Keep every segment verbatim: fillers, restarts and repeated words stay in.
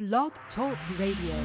Blog Talk Radio.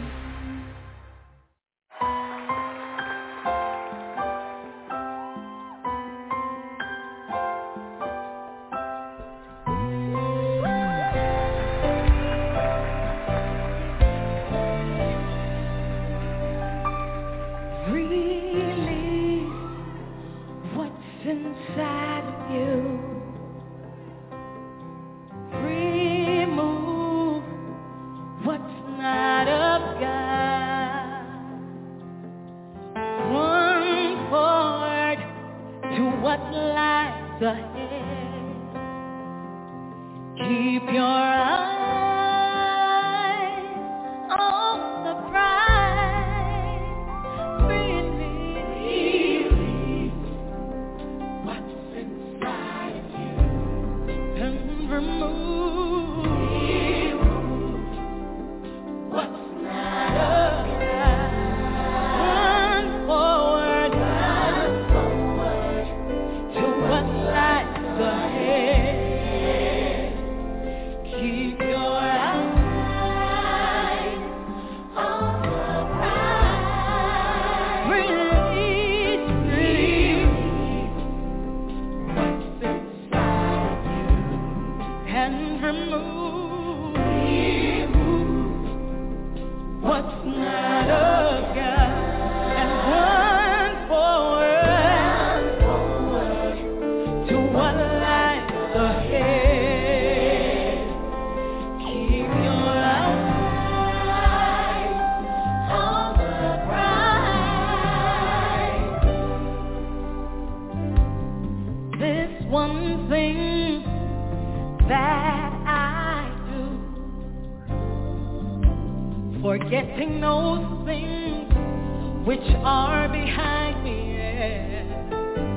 Forgetting those things which are behind me, yeah,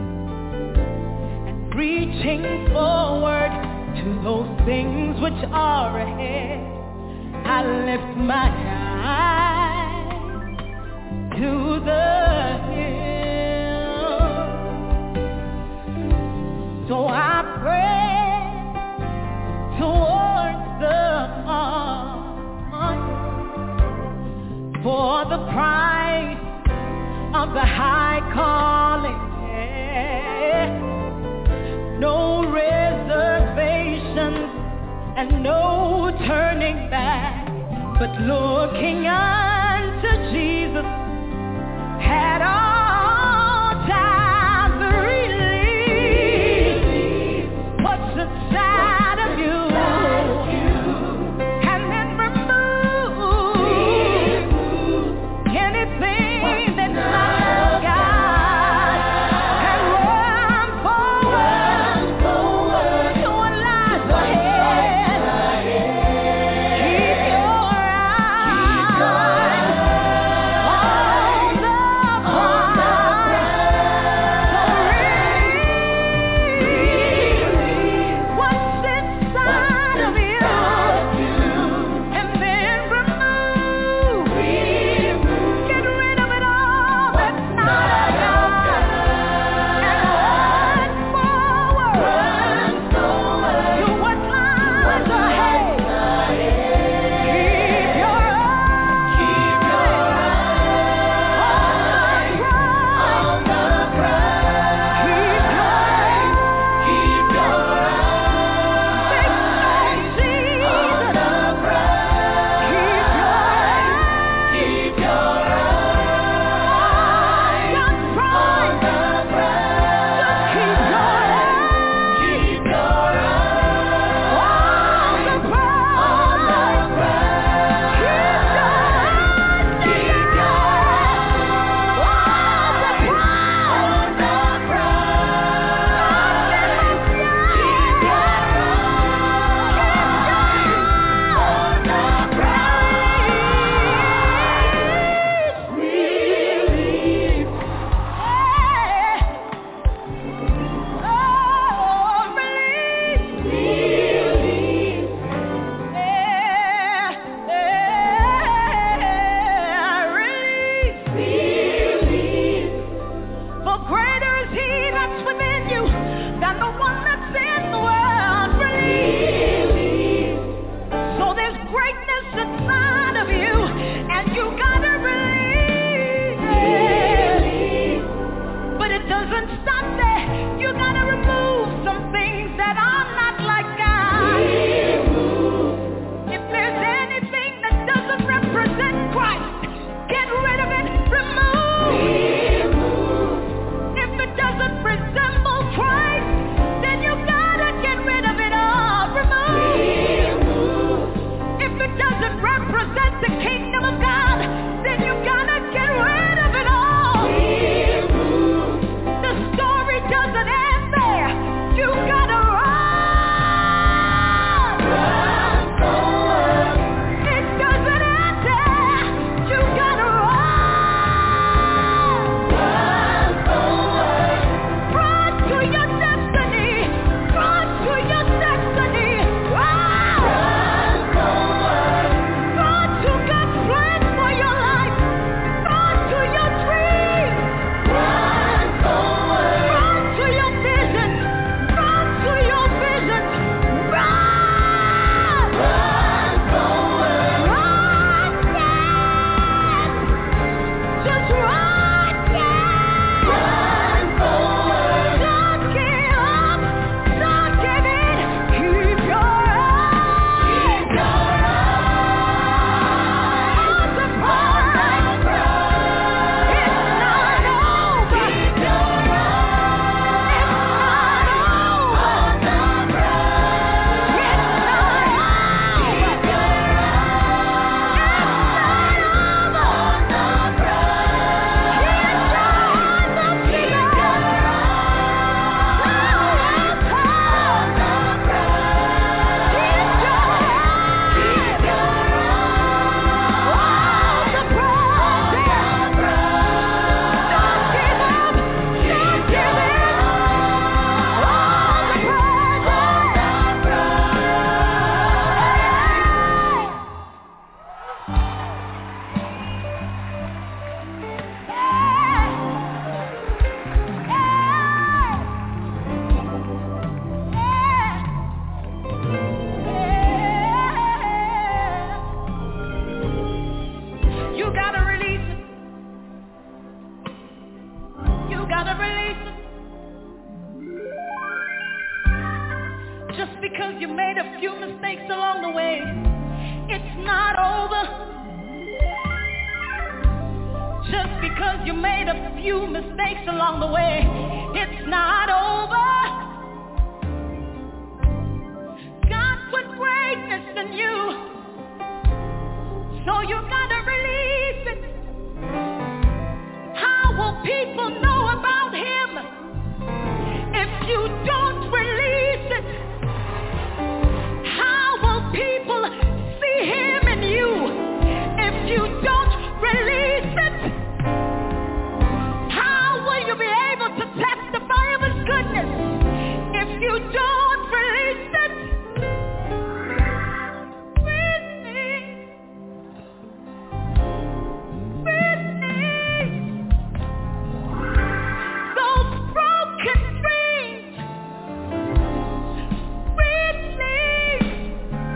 and reaching forward to those things which are ahead. I lift my eyes to the hill, so I pray towards the mark for the prize of the high calling, yeah. No reservations and no turning back, but looking unto Jesus at all times, release what's inside of you. Oh as you made a few mistakes along the way, it's not over. God put greatness in you, so you gotta release it. How will people know about him if you don't release it? How will people see him in you if you don't release it? How will you be able to testify of his goodness if you don't release it? Release. Release. Those broken dreams. Release.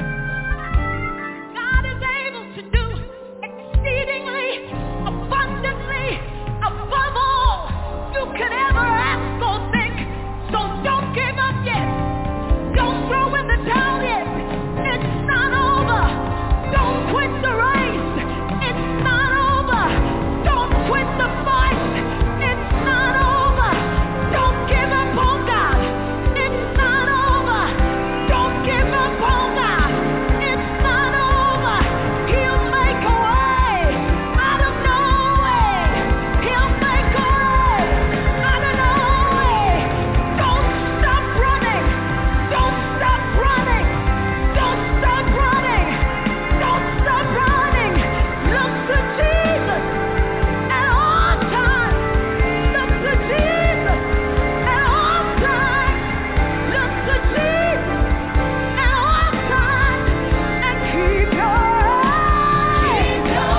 God is able to do exceedingly, abundantly, above all you could ever ask or think. So don't give up yet. Don't throw in the towel yet. It's not over. Don't quit the race. It's not over. Don't quit the fight. It's not over. Don't give up on God. It's not over. Don't give up on God. It's not over. He'll make a way out of no way. He'll make a way out of no way. Don't stop running. Don't stop running. Don't stop running. Don't stop running. Look to Jesus at all times. Look to Jesus at all times. Look to Jesus at all times. And keep your eyes. Keep your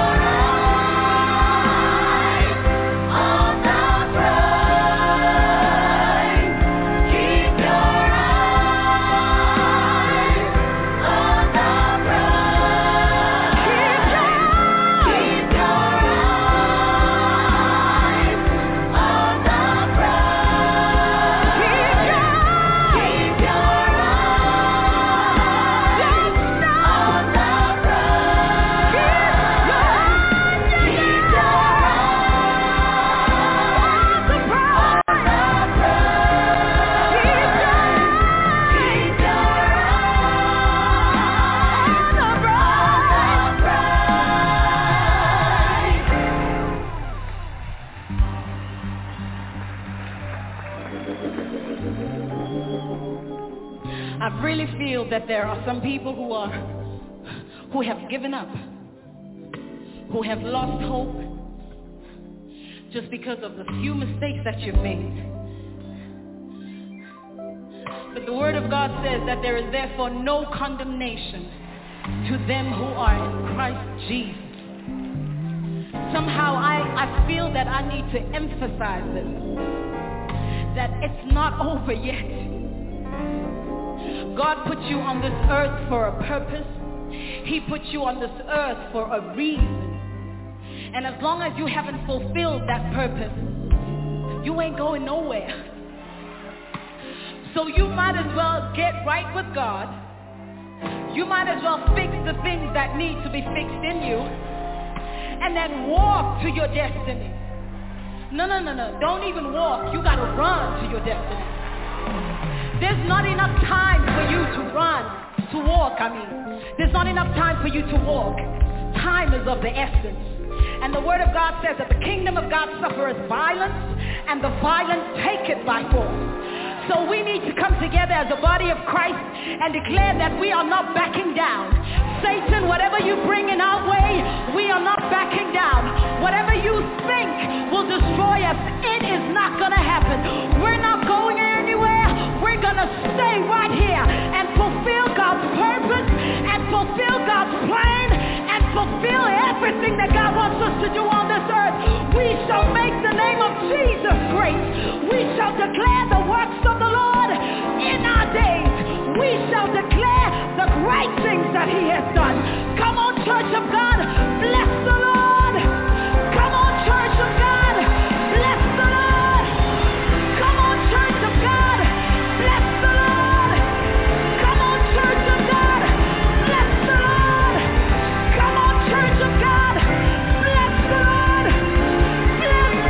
eyes on the prize. Keep your eyes on the prize. Keep your eyes. Keep your eyes on the prize. Keep your eyes. Keep your eyes. Don't stop on the prize. Keep your eyes. Keep your eyes on the prize. Keep your I really feel that there are some people who are who have given up, who have lost hope just because of the few mistakes that you've made. But the Word of God says that there is therefore no condemnation to them who are in Christ Jesus. Somehow I, I feel that I need to emphasize this, that it's not over yet. God put you on this earth for a purpose. He put you on this earth for a reason. And as long as you haven't fulfilled that purpose, you ain't going nowhere. So you might as well get right with God. You might as well fix the things that need to be fixed in you and then walk to your destiny. No, no, no, no. Don't even walk. You got to run to your destiny. There's not enough time for you to run, to walk, I mean. There's not enough time for you to walk. Time is of the essence. And the Word of God says that the kingdom of God suffereth violence, and the violent take it by force. So we need to come together as a body of Christ and declare that we are not backing down. Satan, whatever you bring in our way, we are not backing down. Whatever you think will destroy us, it is not going to happen. We're not going anywhere. We're going to stay right here and fulfill God's purpose and fulfill God's plan and fulfill everything that God wants us to do on this earth. We shall make the name of Jesus great. We shall declare the works of the Lord in our days. We shall declare the great things that he has done. Come on, church of God, bless the Lord. Come on, church of God, bless the Lord. Come on, church of God, bless the Lord. Come on, church of God, bless the Lord. Come on, church of God, bless the Lord. Bless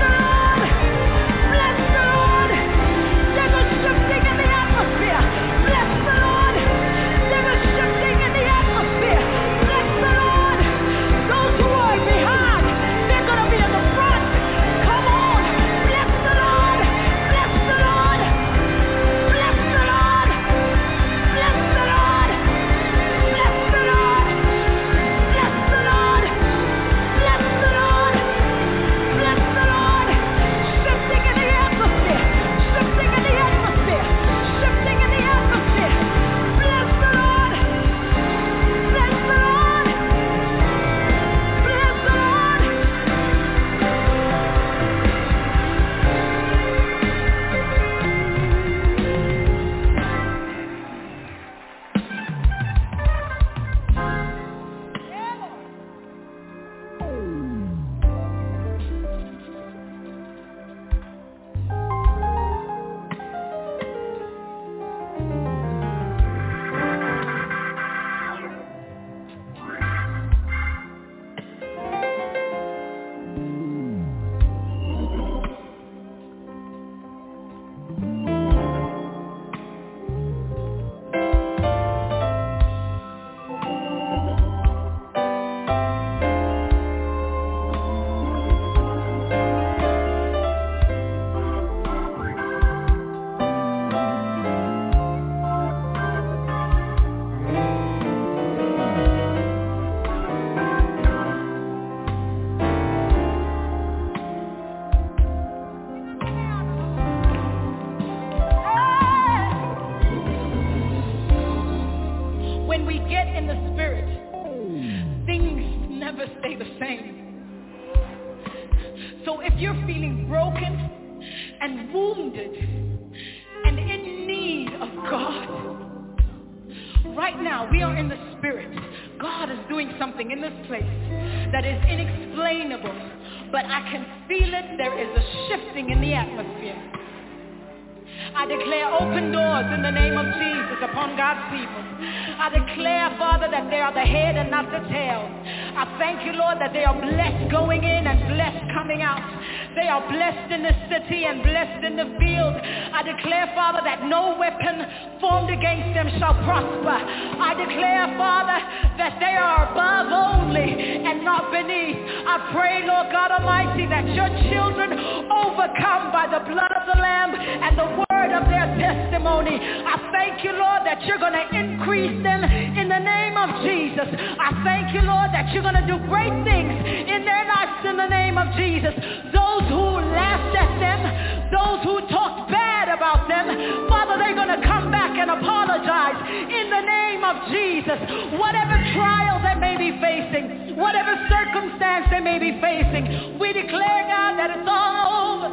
if you're feeling broken and wounded and in need of God, right now we are in the Spirit. God is doing something in this place that is inexplainable, but I can feel it. There is a shifting in the atmosphere. I declare open doors in the name of Jesus upon God's people. I declare, Father, that they are the head and not the tail. I thank you, Lord, that they are blessed going in and blessed coming out. They are blessed in the city and blessed in the field. I declare, Father, that no weapon formed against them shall prosper. I declare, Father, that they are above only and not beneath. I pray, Lord God Almighty, that your children overcome by the blood of the Lamb and the word of their testimony. I thank you, Lord, that you're going to increase them in the name of Jesus. I thank you, Lord, that you're going to do great things in their lives in the name of Jesus. Those who laughed at them, those who talked bad about them, Father, they're going to come back and apologize in the name of Jesus. Whatever trial they may be facing, whatever circumstance they may be facing, we declare, God, that it's all over.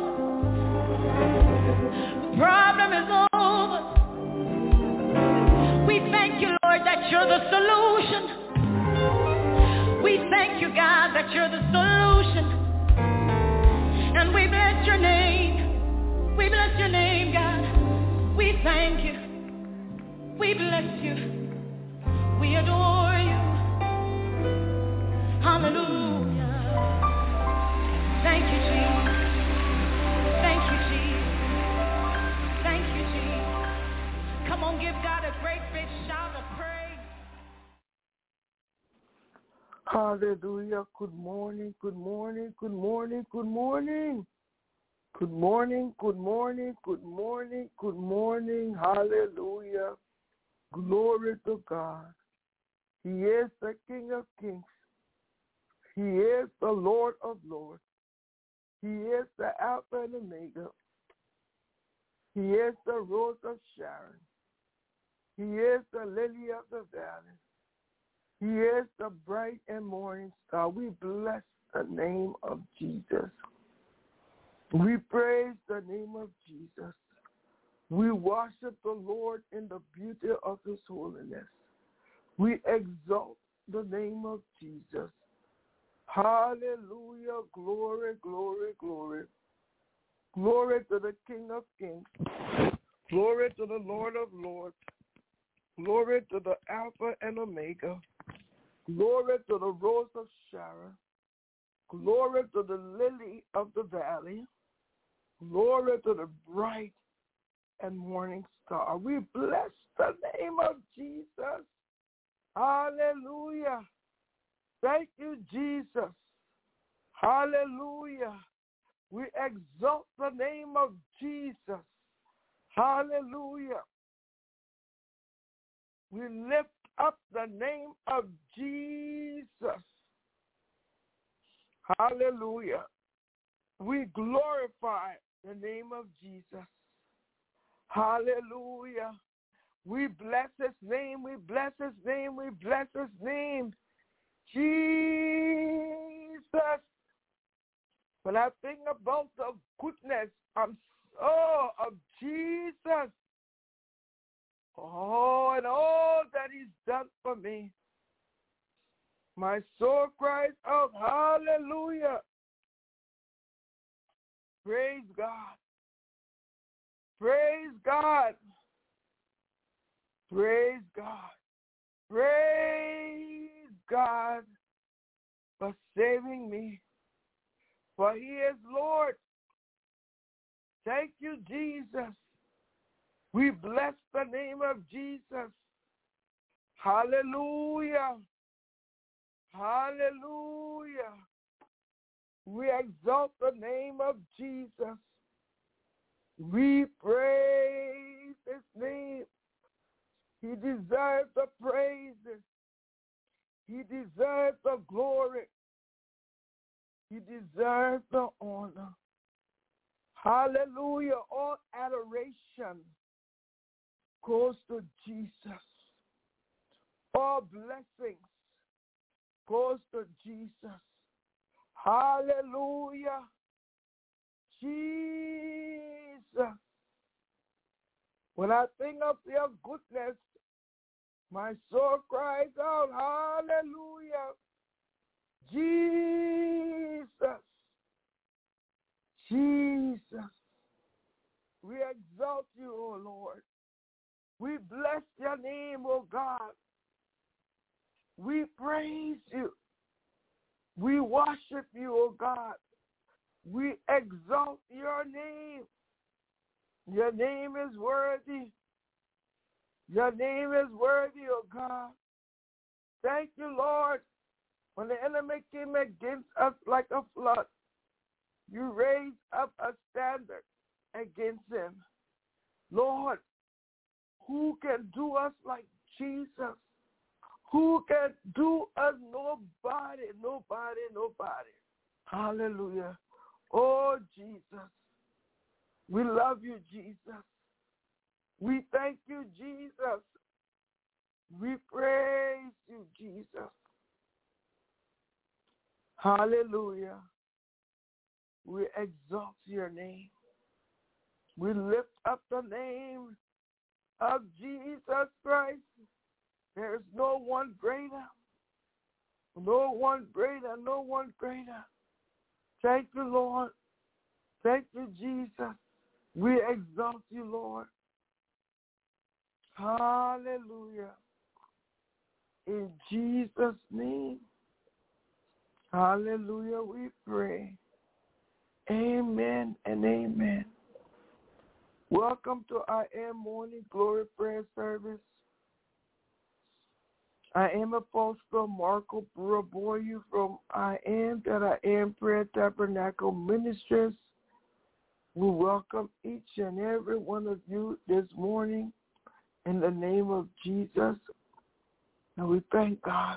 The problem is over. We thank you, Lord, that you're the solution. We thank you, God, that you're the solution. And we bless your name. We bless your name, God. We thank you. We bless you. We adore you. Hallelujah. Thank you, Jesus. Thank you, Jesus. Thank you, Jesus. Come on, give God a great big shout of praise. Hallelujah. Good morning, good morning, good morning, good morning. Good morning, good morning, good morning, good morning. Hallelujah. Glory to God. He is the King of Kings. He is the Lord of Lords. He is the Alpha and Omega. He is the Rose of Sharon. He is the Lily of the Valley. He is the bright and morning star. We bless the name of Jesus. We praise the name of Jesus. We worship the Lord in the beauty of his holiness. We exalt the name of Jesus. Hallelujah. Glory, glory, glory. Glory to the King of Kings. Glory to the Lord of Lords. Glory to the Alpha and Omega. Glory to the Rose of Sharon. Glory to the Lily of the Valley. Glory to the bright and morning star. We bless the name of Jesus. Hallelujah. Thank you, Jesus. Hallelujah. We exalt the name of Jesus. Hallelujah. We lift up the name of Jesus. Hallelujah. We glorify the name of Jesus. Hallelujah. We bless his name. We bless his name. We bless his name. Jesus. When I think about the goodness I'm, oh, of Jesus, oh, and all that he's done for me, my soul cries out, hallelujah. Praise God. Praise God. Praise God. Praise God for saving me. For he is Lord. Thank you, Jesus. We bless the name of Jesus. Hallelujah. Hallelujah. We exalt the name of Jesus. We praise his name. He deserves the praises. He deserves the glory. He deserves the honor. Hallelujah. All adoration goes to Jesus. All blessings goes to Jesus. Hallelujah. Jesus. When I think of your goodness, my soul cries out, hallelujah. Jesus. Jesus. We exalt you, O Lord. We bless your name, O God. We praise you. We worship you, O God. We exalt your name. Your name is worthy. Your name is worthy, O God. Thank you, Lord. When the enemy came against us like a flood, you raised up a standard against him. Lord, who can do us like Jesus? Who can do us? Nobody, nobody, nobody. Hallelujah. Oh, Jesus. We love you, Jesus. We thank you, Jesus. We praise you, Jesus. Hallelujah. We exalt your name. We lift up the name of Jesus Christ. There is no one greater. No one greater. No one greater. Thank you, Lord. Thank you, Jesus. We exalt you, Lord. Hallelujah. In Jesus' name. Hallelujah, we pray. Amen and amen. Welcome to I Am Morning Glory Prayer Service. I am Apostle Marco Buraboyu from I Am That I Am Prayer Tabernacle Ministries. We welcome each and every one of you this morning in the name of Jesus. And we thank God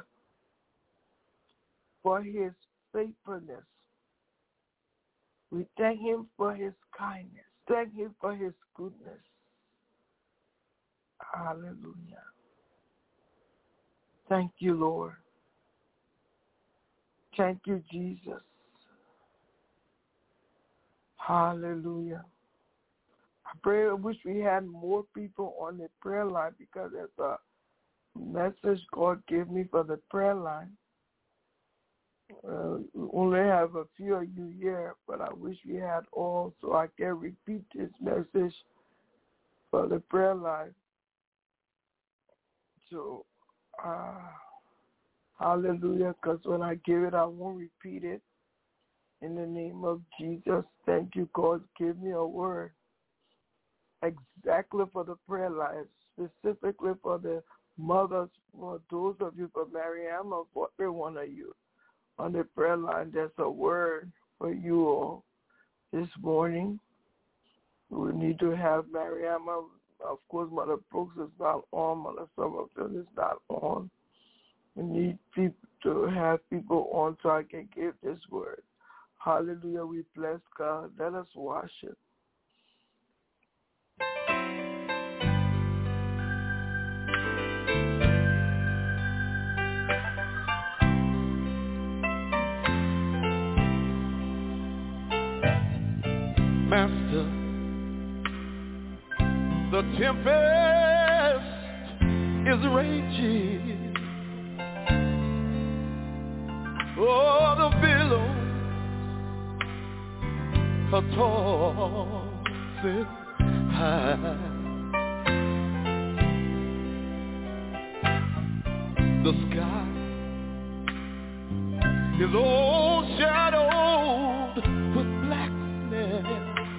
for his faithfulness. We thank him for his kindness. Thank him for his goodness. Hallelujah. Thank you, Lord. Thank you, Jesus. Hallelujah. I pray, I wish we had more people on the prayer line because there's a message God gave me for the prayer line. Uh, we only have a few of you here, but I wish we had all so I can repeat this message for the prayer line. So, uh, hallelujah, because when I give it, I won't repeat it. In the name of Jesus, thank you, God. Give me a word exactly for the prayer line, specifically for the mothers, for those of you, for Mariama, for every one of you. On the prayer line, there's a word for you all this morning. We need to have Mariama. Of course, Mother Brooks is not on. Mother Somerville is not on. We need people to have people on so I can give this word. Hallelujah. We bless God. Let us worship. Master, the tempest is raging. Oh, the billows are tossing high. The sky is all shadowed with blackness.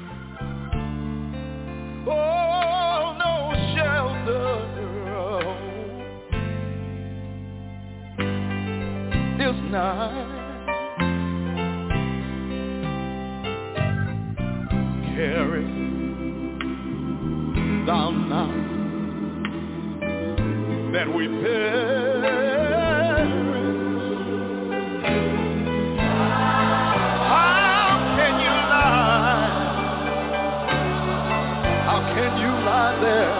Oh, no shelter is nigh. Carry thou not that we perish. How can you lie? How can you lie there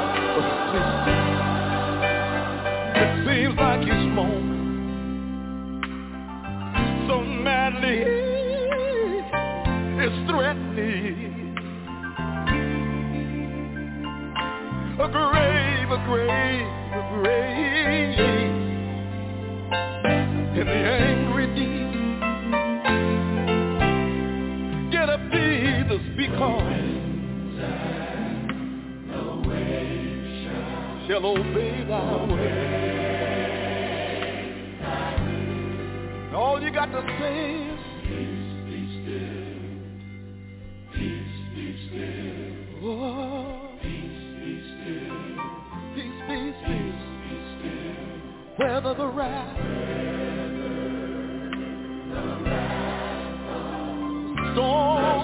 asleep? It seems like each moment so madly is threatening. A grave, a grave, a grave in the angry deep. Get up, Jesus, because shall obey thy way. All you got to say is peace, be still. Peace, be still. Oh, peace, be still. Peace, be still. Peace, be still. Whether the wrath, the wrath of storm,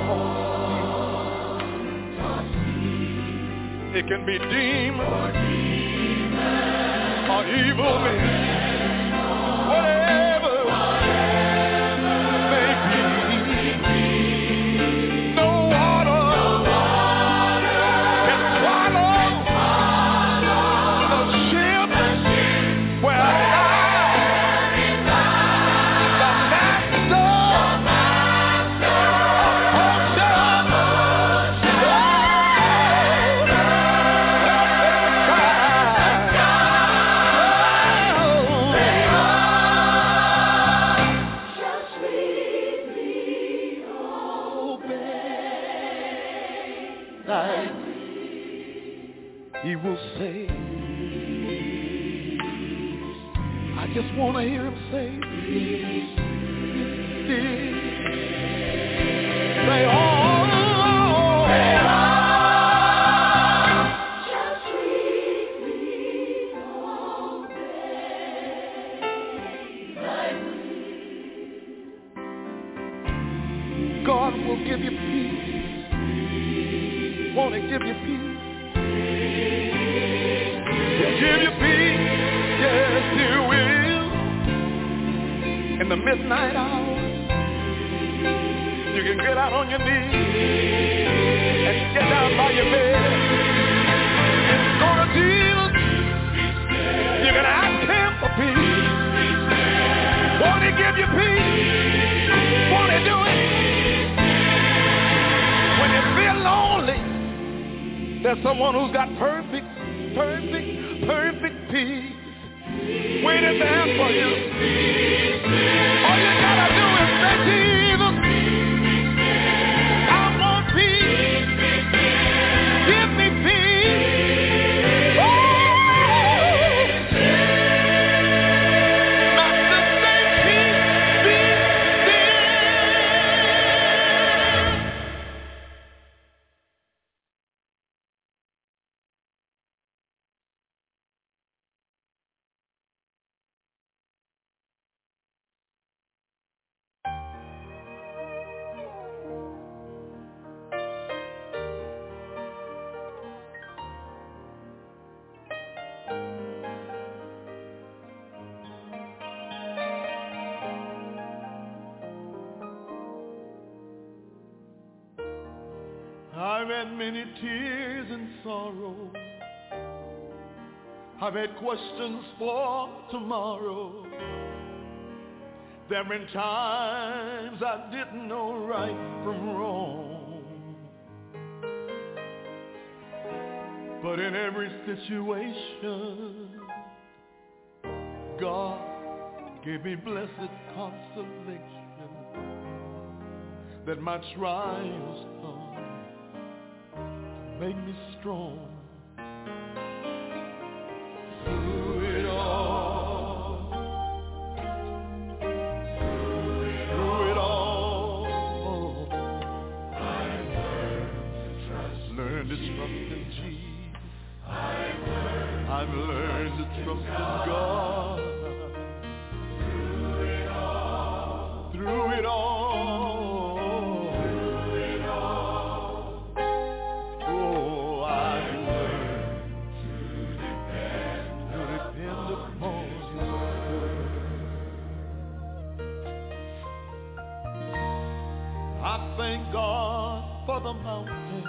it can be demons or, demons, or evil men, whatever, whatever may be. No water, no water can swallow the ship where I the master, he will say, I just want to hear him say, peace, peace, say, oh, say, oh, just sweetly obey. God will give you peace. Want to give you peace. He'll give you peace, yes, he will. In the midnight hour, you can get out on your knees and get down by your bed. It's gonna deal. You can ask him for peace. Won't he give you peace? Won't he do it? When you feel lonely, there's someone who's got perfect, perfect, perfect peace waiting there for you. All you gotta do is say, Jesus, I want peace. Give me peace. Oh, not to say peace, be I've had many tears and sorrow. I've had questions for tomorrow. There have been times I didn't know right from wrong. But in every situation, God gave me blessed consolation that my trials come make me strong. Through it all, through it all, I learned to trust, learned to trust in Jesus. I've learned, I've learned to trust in God. Through it all, through it all. Thank God for the mountain,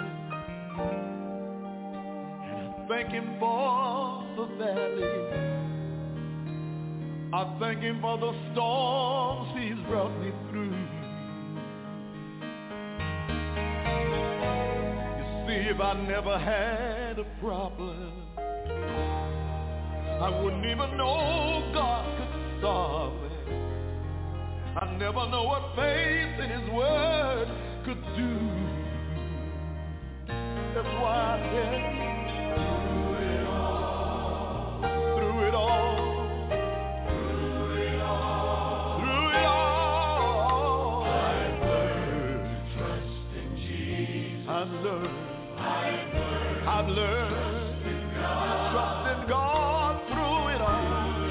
and I thank him for the valley. I thank him for the storms he's brought me through. If I never had a problem, I wouldn't even know God could solve it. I never know what faith in his word could do. That's why I said, through it all, through it all, through it all, through it all, I've learned to trust in Jesus. I've learned, I've learned, I've learned to trust in God through it all.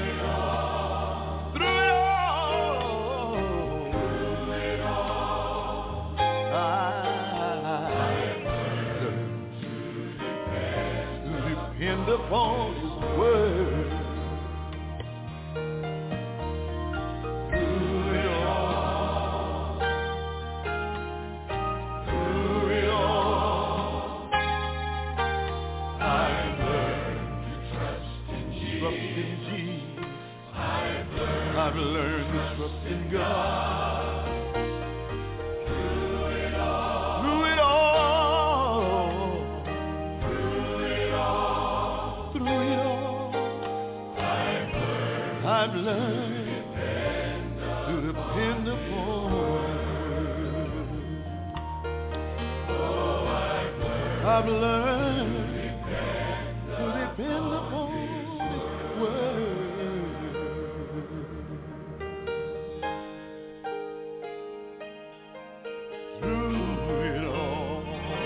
Depend upon his word. Through it all, through it all, I've learned to trust in Jesus. Trust in Jesus. I've learned, I've learned to trust in God. Through it all, through it all. I've learned to depend upon oh, I've learned, I've learned to depend upon his word. Through it all.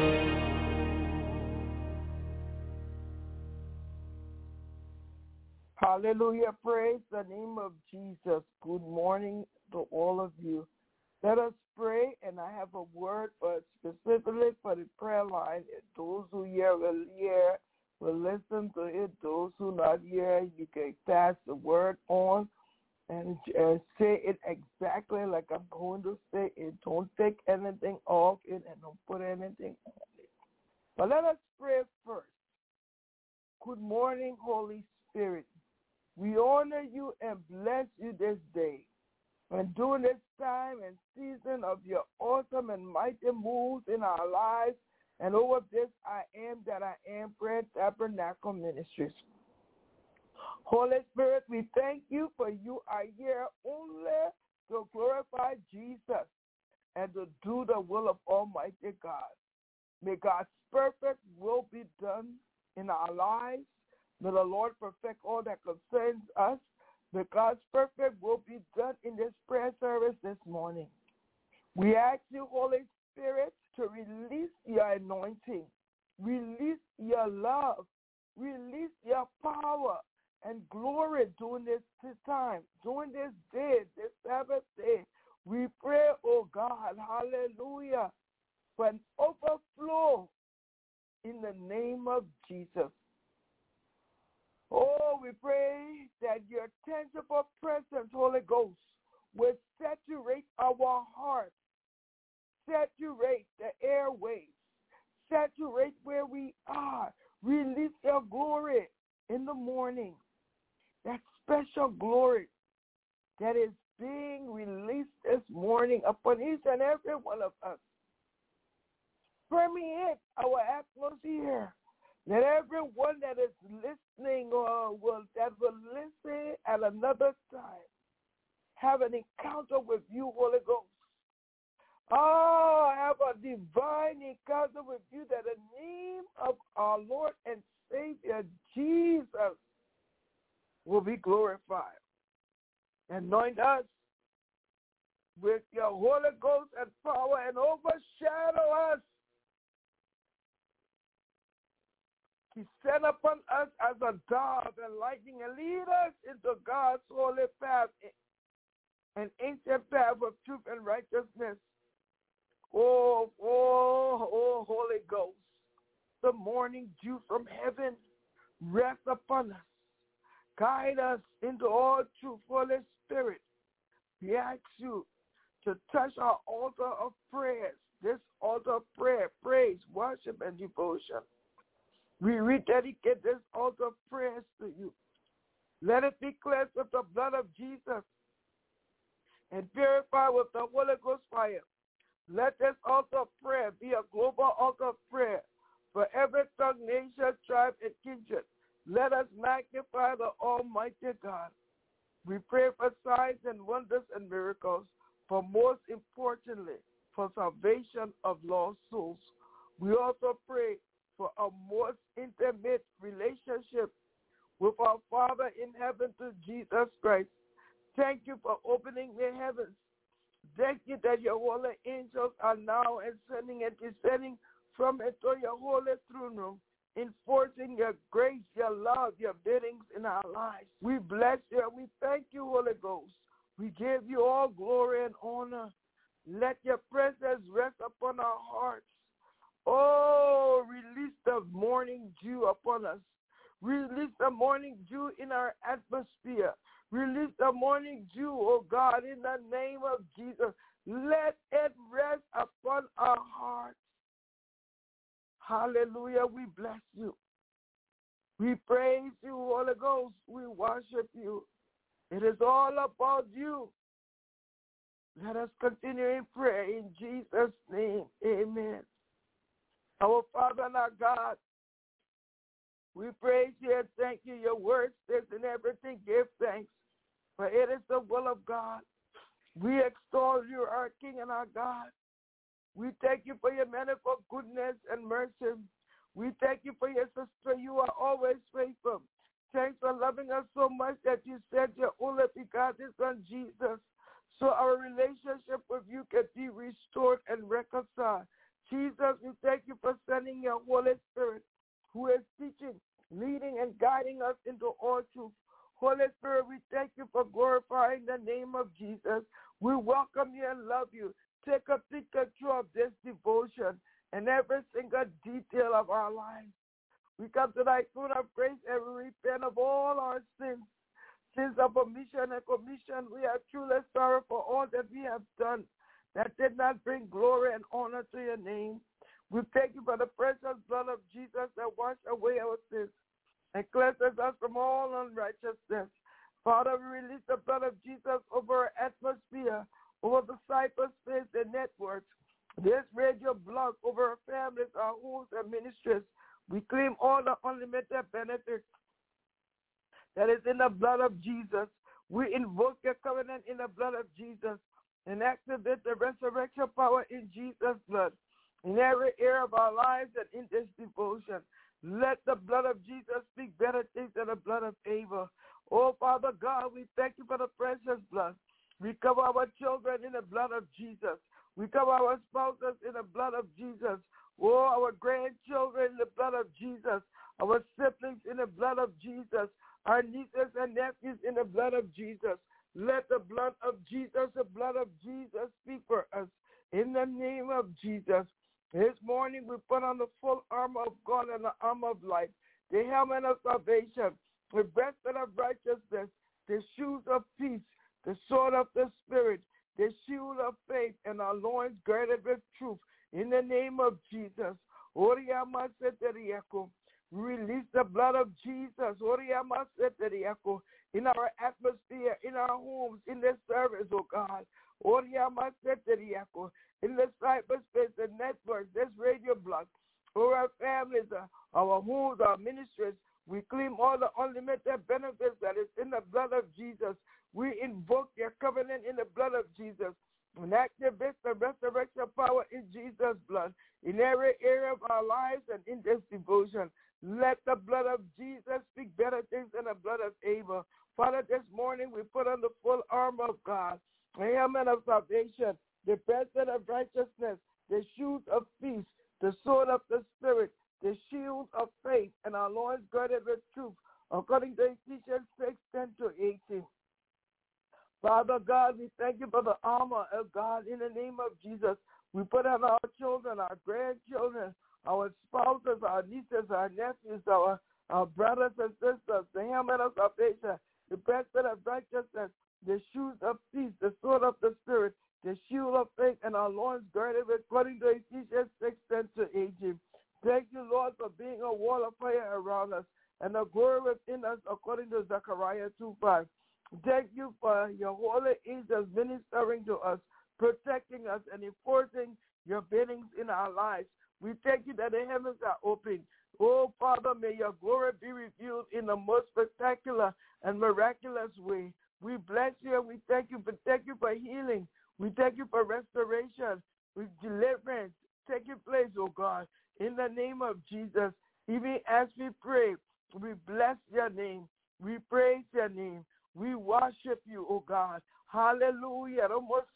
Hallelujah. Praise the name of Jesus. Good morning to all of you. Let us pray, and I have a word for specifically for the prayer line. If those who hear will hear, will listen to it. Those who not hear, you can pass the word on and uh, say it exactly like I'm going to say it. Don't take anything off it and don't put anything on it. But let us pray first. Good morning, Holy Spirit. We honor you and bless you this day. And during this time and season of your awesome and mighty moves in our lives and over this I am that I am Prayer Tabernacle Ministries. Holy Spirit, we thank you for you are here only to glorify Jesus and to do the will of Almighty God. May God's perfect will be done in our lives. May the Lord perfect all that concerns us. May God's perfect will be done in this prayer service this morning. We ask you, Holy Spirit, to release your anointing, release your love, release your power and glory during this, this time, during this day, this Sabbath day. We pray, oh God, hallelujah, for an overflow in the name of Jesus. Oh, we pray that your tangible presence, Holy Ghost, will saturate our hearts, saturate the airways, saturate where we are. Release your glory in the morning, that special glory that is being released this morning upon each and every one of us. Permeate our atmosphere. That everyone that is listening or will, that will listen at another time have an encounter with you, Holy Ghost. Oh, have a divine encounter with you, that the name of our Lord and Savior Jesus will be glorified. Anoint us with your Holy Ghost and power and overshadow us. Descend upon us as a dove and lightning and lead us into God's holy path, an ancient path of truth and righteousness. Oh, oh, oh, Holy Ghost, the morning dew from heaven, rest upon us. Guide us into all truth, Holy Spirit. We ask you to touch our altar of prayers, this altar of prayer, praise, worship, and devotion. We rededicate this altar of prayers to you. Let it be cleansed with the blood of Jesus and purified with the Holy Ghost fire. Let this altar of prayer be a global altar of prayer for every tongue, nation, tribe, and kindred. Let us magnify the Almighty God. We pray for signs and wonders and miracles, for most importantly, for salvation of lost souls. We also pray for a most intimate relationship with our Father in heaven through Jesus Christ. Thank you for opening the heavens. Thank you that your holy angels are now ascending and descending from into your holy throne room, enforcing your grace, your love, your biddings in our lives. We bless you and we thank you, Holy Ghost. We give you all glory and honor. Let your presence rest upon our hearts. Oh, release the morning dew upon us. Release the morning dew in our atmosphere. Release the morning dew, oh God, in the name of Jesus. Let it rest upon our hearts. Hallelujah, we bless you. We praise you, Holy Ghost. We worship you. It is all about you. Let us continue in prayer in Jesus' name. Amen. Our Father and our God, we praise you and thank you. Your word says in everything, give thanks, for it is the will of God. We extol you, our King and our God. We thank you for your manifold goodness and mercy. We thank you for your sister. You are always faithful. Thanks for loving us so much that you sent your only begotten Son, Jesus, so our relationship with you can be restored and reconciled. Jesus, we thank you for sending your Holy Spirit, who is teaching, leading, and guiding us into all truth. Holy Spirit, we thank you for glorifying the name of Jesus. We welcome you and love you. Take complete control of this devotion and every single detail of our lives. We come to thy throne of grace and we repent of all our sins, sins of omission and commission. We are truly sorry for all that we have done that did not bring glory and honor to your name. We thank you for the precious blood of Jesus that washed away our sins and cleanses us from all unrighteousness. Father, we release the blood of Jesus over our atmosphere, over the cyberspace and networks, this radio blog over our families, our homes, and ministries. We claim all the unlimited benefits that is in the blood of Jesus. We invoke your covenant in the blood of Jesus and activate the resurrection power in Jesus' blood in every area of our lives and in this devotion. Let the blood of Jesus speak better things than the blood of Abel. Oh, Father God, we thank you for the precious blood. We cover our children in the blood of Jesus. We cover our spouses in the blood of Jesus. Oh, our grandchildren in the blood of Jesus. Our siblings in the blood of Jesus. Our nieces and nephews in the blood of Jesus. Let the blood of Jesus, the blood of Jesus speak for us. In the name of Jesus. This morning we put on the full armor of God and the armor of life, the helmet of salvation, the breastplate of righteousness, the shoes of peace, the sword of the Spirit, the shield of faith, and our loins girded with truth. In the name of Jesus. Release the blood of Jesus in our atmosphere, in our homes, in this service, oh God. In the cyberspace, the network, this radio blog, for our families, our homes, our ministries, we claim all the unlimited benefits that is in the blood of Jesus. We invoke your covenant in the blood of Jesus and activate the resurrection power in Jesus' blood in every area of our lives and in this devotion. Let the blood of Jesus speak better things than the blood of Abel. Father, this morning we put on the full armor of God, the helmet of salvation, the breastplate of righteousness, the shoes of peace, the sword of the Spirit, the shield of faith, and our loins girded with truth, according to Ephesians six, ten to eighteen. Father God, we thank you for the armor of God in the name of Jesus. We put on our children, our grandchildren, our spouses, our nieces, our nephews, our, our brothers and sisters, the helmet of salvation, the breastplate of righteousness, the shoes of peace, the sword of the Spirit, the shield of faith, and our loins girded with, according to Ephesians six, ten to eighteen. Thank you, Lord, for being a wall of fire around us and a glory within us, according to Zechariah two five. Thank you for your holy angels ministering to us protecting us and enforcing your biddings in our lives. We thank you that the heavens are open. Oh, Father, may your glory be revealed in the most spectacular and miraculous way. We bless you and we thank you, but thank you for healing. We thank you for restoration, with deliverance taking place, oh God, in the name of Jesus. Even as we pray, we bless your name. We praise your name. We worship you, oh God. Hallelujah.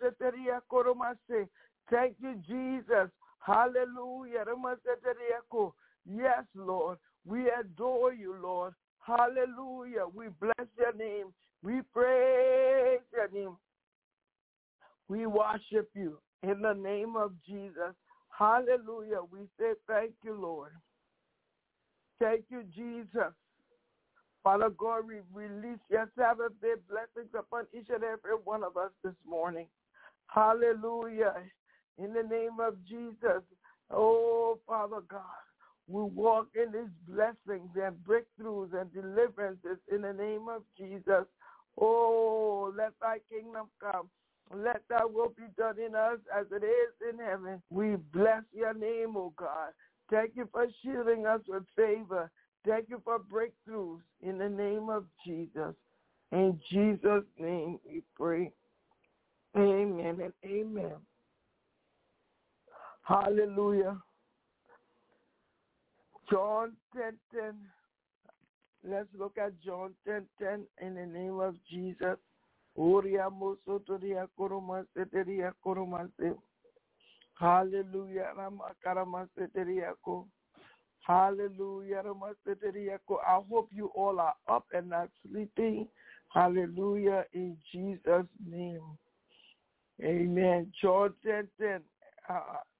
Thank you, Jesus. Hallelujah. Yes, Lord. We adore you, Lord. Hallelujah. We bless your name. We praise your name. We worship you in the name of Jesus. Hallelujah. We say thank you, Lord. Thank you, Jesus. Father God, we release your Sabbath day blessings upon each and every one of us this morning. Hallelujah. In the name of Jesus. Oh, Father God, we walk in these blessings and breakthroughs and deliverances in the name of Jesus. Oh, let thy kingdom come. Let thy will be done in us as it is in heaven. We bless your name, oh God. Thank you for shielding us with favor. Thank you for breakthroughs in the name of Jesus. In Jesus' name we pray. Amen and amen. Hallelujah. John ten ten. Let's look at John ten ten in the name of Jesus. Hallelujah. Hallelujah. I hope you all are up and not sleeping. Hallelujah. In Jesus' name. Amen. John ten ten. Uh,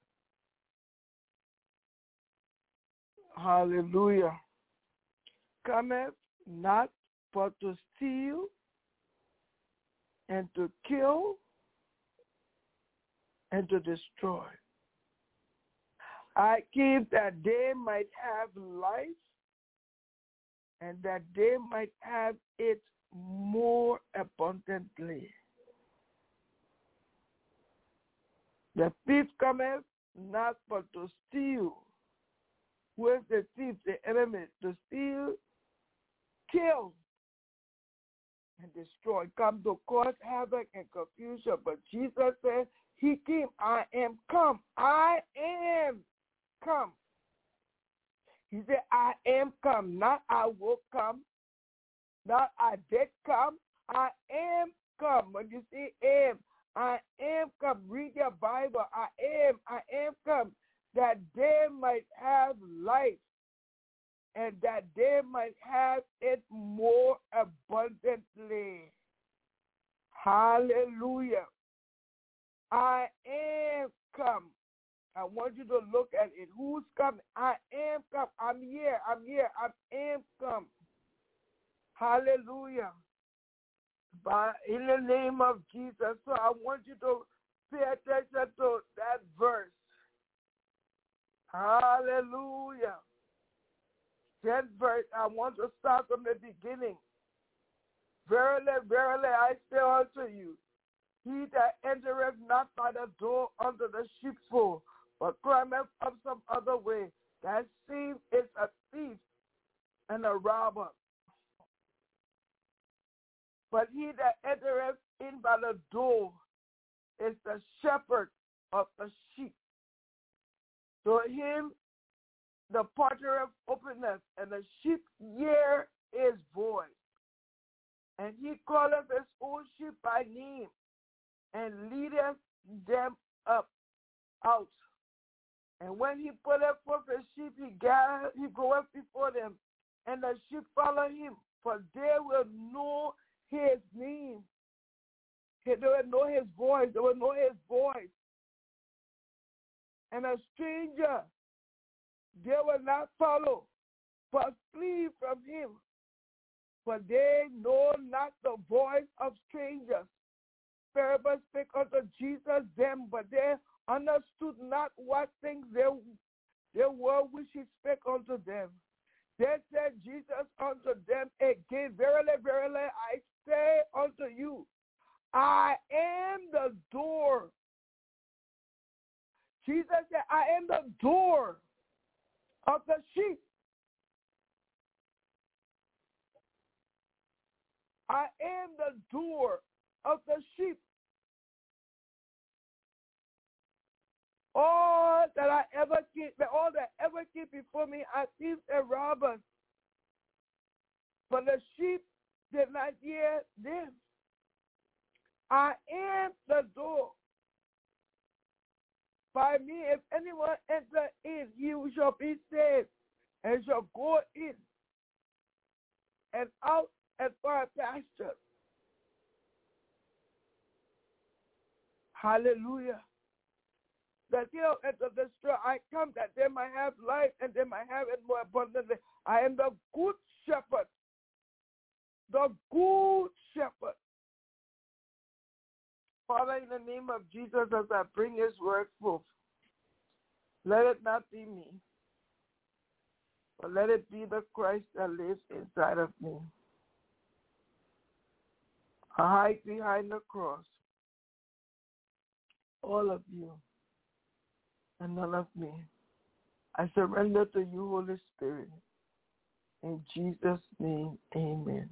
hallelujah. Cometh not but to steal and to kill and to destroy. I came that they might have life and that they might have it more abundantly. The thief cometh not but to steal. Who is the thief? The enemy. To steal, kill, and destroy. Come to cause havoc and confusion. But Jesus said, he came, I am come. I am come. He said, I am come. Not I will come. Not I did come. I am come. When you see am, I am come. Read your Bible. I am, I am come. That they might have life and that they might have it more abundantly. Hallelujah. I am come. I want you to look at it. Who's coming? I am come. I'm here. I'm here. I am come. Hallelujah. But in the name of Jesus. So I want you to pay attention to that verse. Hallelujah. That verse, I want to start from the beginning. Verily, verily, I say unto you, he that entereth not by the door unto the sheepfold, but climbeth up some other way, that same is a thief and a robber. But he that entereth in by the door is the shepherd of the sheep. To him the porter openeth, and the sheep hear his voice. And he calleth his own sheep by name, and leadeth them up out. And when he putteth forth his sheep, he gather, he goeth before them, and the sheep follow him, for they will know his name. They will know his voice. They will know his voice. And a stranger they will not follow, but flee from him. For they know not the voice of strangers. Parables spake unto Jesus them, but they understood not what things they, they were which he spake unto them. Then said Jesus unto them again, Verily, verily, I say unto you, I am the door Jesus said, I am the door of the sheep. I am the door of the sheep. All that I ever keep, all that ever keep before me are thieves and robbers. But the sheep did not hear them. I am the door. By me, if anyone enter in, he shall be saved and shall go in and out and for a pasture. Hallelujah. That he'll enter the straw. I come that they might have life and they might have it more abundantly. I am the good shepherd. The good shepherd. Father, in the name of Jesus, as I bring his word forth, let it not be me, but let it be the Christ that lives inside of me. I hide behind the cross, all of you, and none of me. I surrender to you, Holy Spirit. In Jesus' name, amen.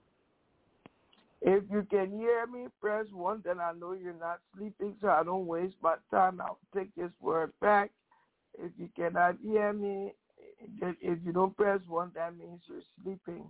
If you can hear me, press one, then I know you're not sleeping, so I don't waste my time. I'll take this word back. If you cannot hear me, if you don't press one, that means you're sleeping.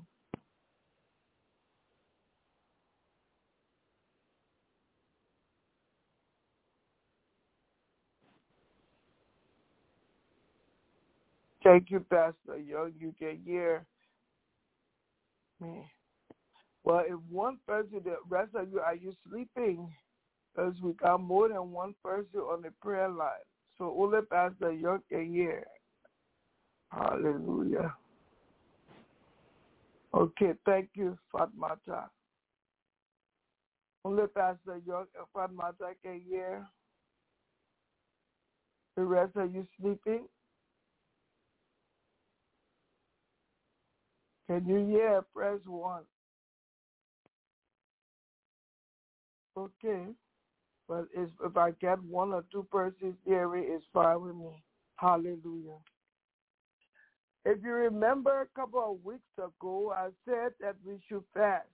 Thank you, Pastor Young. You can hear me. Well, if one person, the rest of you, are you sleeping? Because we got more than one person on the prayer line. So only Pastor Young can hear. Hallelujah. Okay, thank you, Fatmata. Only Pastor Young and Fatmata can hear. The rest of you sleeping? Can you hear? Press one. Okay. But if, if I get one or two persons hearing, it's fine with me. Hallelujah. If you remember a couple of weeks ago, I said that we should fast.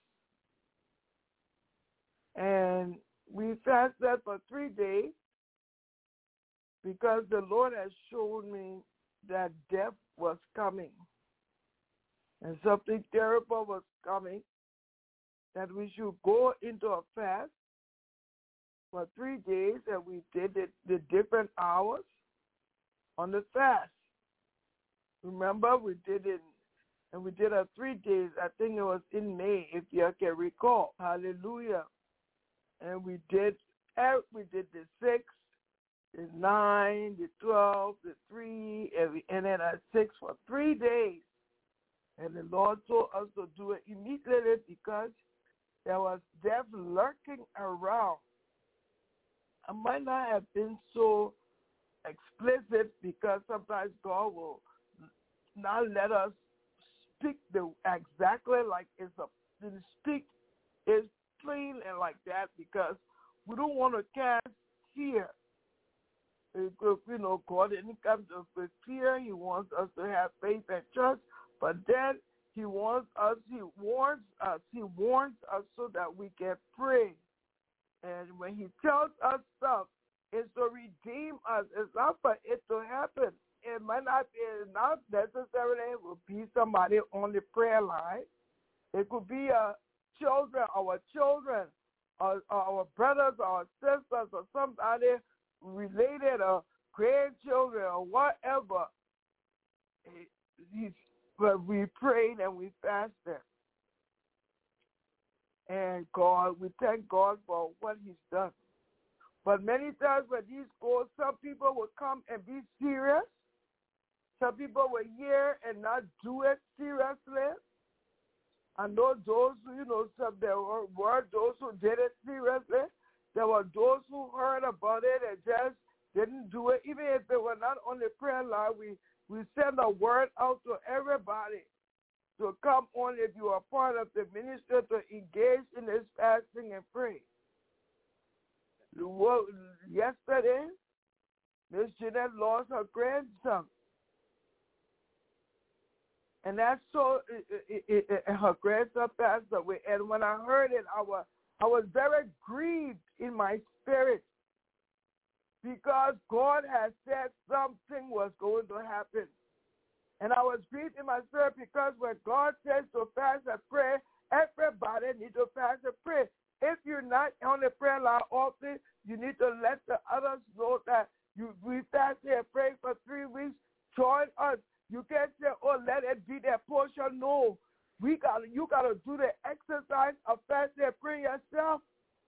And we fasted for three days because the Lord has shown me that death was coming. And something terrible was coming, that we should go into a fast for three days, and we did it the different hours on the fast. Remember, we did it, and we did a three days. I think it was in May, if you can recall. Hallelujah. And we did, we did the six, the nine, the twelve, the three, and we ended at six for three days. And the Lord told us to do it immediately because there was death lurking around. I might not have been so explicit because sometimes God will not let us speak the exactly like it's a speak is plain and like that because we don't want to cast fear. You know, God didn't come to with fear. He wants us to have faith and trust. But then he wants us, he warns us, he warns us so that we can pray. And when he tells us stuff, it's to redeem us. It's not for it to happen. It might not be, not necessarily it will be somebody on the prayer line. It could be uh, children, our children, or, or our brothers, or sisters, or somebody related, or grandchildren, or whatever. He's But we prayed and we fasted. And God, we thank God for what he's done. But many times when these goals, some people will come and be serious. Some people will hear and not do it seriously. I know those who, you know, some there were, were those who did it seriously. There were those who heard about it and just didn't do it. Even if they were not on the prayer line, we We send a word out to everybody to come on if you are part of the ministry to engage in this fasting and pray. Well, yesterday, Miss Jeanette lost her grandson. And that's so, it, it, it, her grandson passed away. And when I heard it, I was, I was very grieved in my spirit because God had said something was going to happen. And I was grieved in my spirit because when God says to fast and pray, everybody needs to fast and pray. If you're not on the prayer line often, you need to let the others know that you we fast and pray for three weeks. Join us. You can't say, oh, let it be their portion. No. We got you gotta do the exercise of fasting and praying yourself.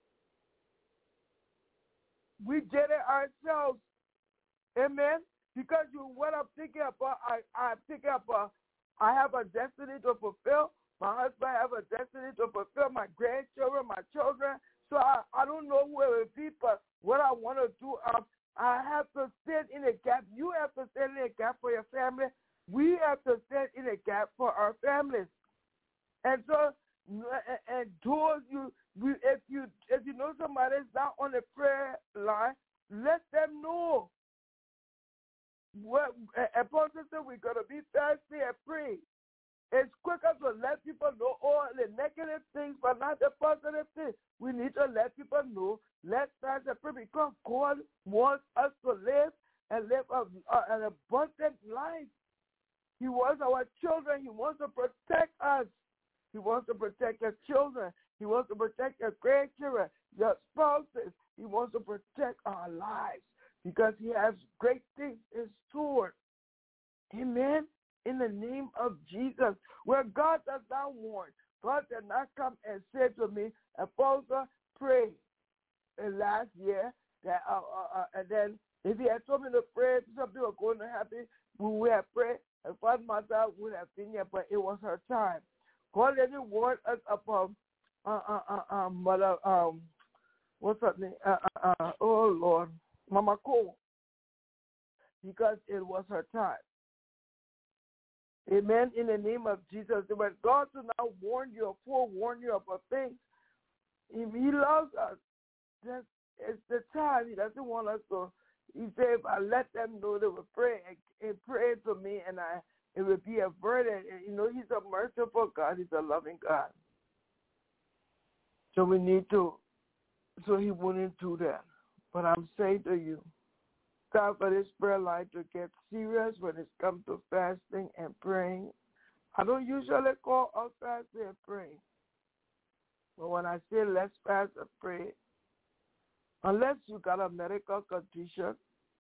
We did it ourselves. Amen. Because you what I'm thinking about, I I thinking about I have a destiny to fulfill. My husband have a destiny to fulfill, my grandchildren, my children. So I, I don't know who it will be, but what I want to do, um, I have to stand in a gap. You have to stand in a gap for your family. We have to stand in a gap for our families. And so, and those you, we, if you if you know somebody is not on the prayer line, let them know. What Apostle said, we're gonna be fasting and pray. It's quicker to let people know all the negative things, but not the positive things. We need to let people know. Let's fast and pray because God wants us to live and live a, a, an abundant life. He wants our children. He wants to protect us. He wants to protect your children. He wants to protect your grandchildren, your spouses. He wants to protect our lives because he has great things in store. Amen. In the name of Jesus, where God does not warn, God did not come and say to me, Apostle, pray. And last year, that uh, uh, uh, and then if he had told me to pray, something was going to happen, we would have prayed, and Father Mother would have been here, but it was her time. God didn't warn us about uh, uh, uh, uh, Mother, um, what's her name? Uh, uh, uh, oh, Lord, Mama Cole, because it was her time. Amen. In the name of Jesus. When God does not warn you or forewarn you about things, he loves us. That's, it's the time. He doesn't want us to. He said, if I let them know, they will pray and, and pray to me, and I it will be averted. And, you know, he's a merciful God. He's a loving God. So we need to, so he wouldn't do that. But I'm saying to you, God, for this prayer life to get serious when it comes to fasting and praying. I don't usually call us fasting and praying. But when I say let's fast and pray, unless you got a medical condition,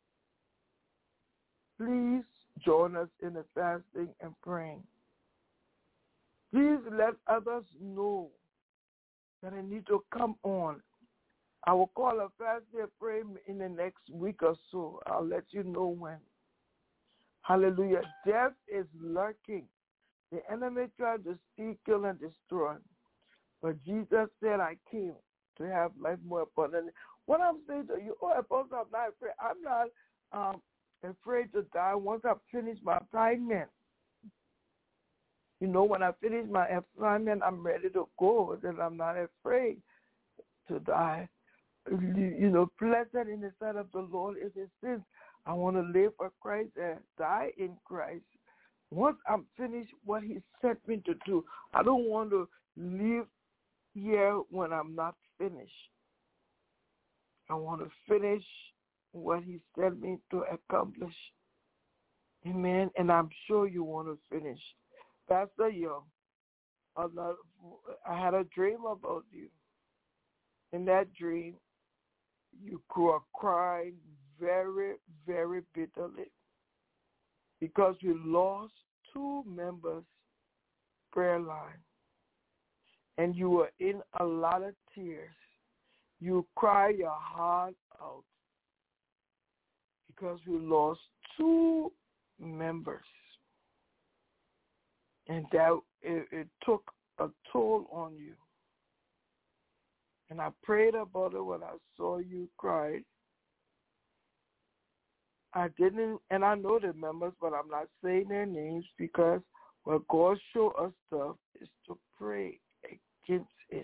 please join us in the fasting and praying. Please let others know that they need to come on. I will call a fasting and pray in the next week or so. I'll let you know when. Hallelujah. Death is lurking. The enemy tried to steal, kill, and destroy. But Jesus said, I came to have life more abundantly. What I'm saying to you, oh, Apostle, I'm not afraid. I'm not um, afraid to die once I finish my assignment. You know, when I finish my assignment, I'm ready to go, and I'm not afraid to die. You know, blessed in the sight of the Lord is his sins. I want to live for Christ and die in Christ. Once I'm finished what he sent me to do, I don't want to live here when I'm not finished. I want to finish what he sent me to accomplish. Amen. And I'm sure you want to finish. Pastor Young, I had a dream about you. In that dream, you were crying very, very bitterly because we lost two members prayer line, and you were in a lot of tears. You cry your heart out because we lost two members, and that it, it took a toll on you. And I prayed about it when I saw you cry. I didn't, and I know the members, but I'm not saying their names because when God shows us stuff is to pray against it.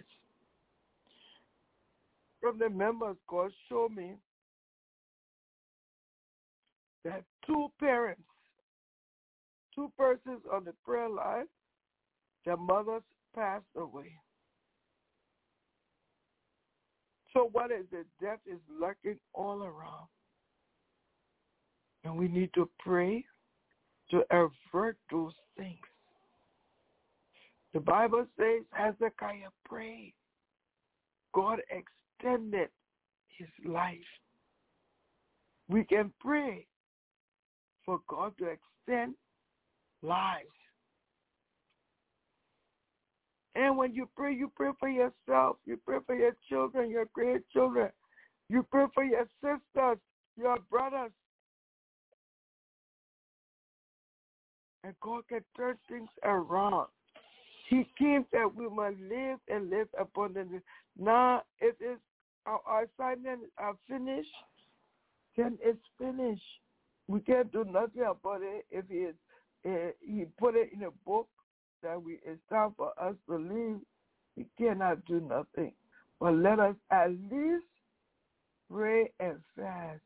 From the members, God showed me that two parents, two persons on the prayer line, their mothers passed away. So what is it? Death is lurking all around. And we need to pray to avert those things. The Bible says Hezekiah prayed. God extended his life. We can pray for God to extend lives. And when you pray, you pray for yourself. You pray for your children, your grandchildren. You pray for your sisters, your brothers. And God can turn things around. He came that we must live and live abundantly. Now, it is our, our assignment are finished, then it's finished. We can't do nothing about it. If he, is, uh, he put it in a book that we, it's time for us to leave, we cannot do nothing. But let us at least pray and fast.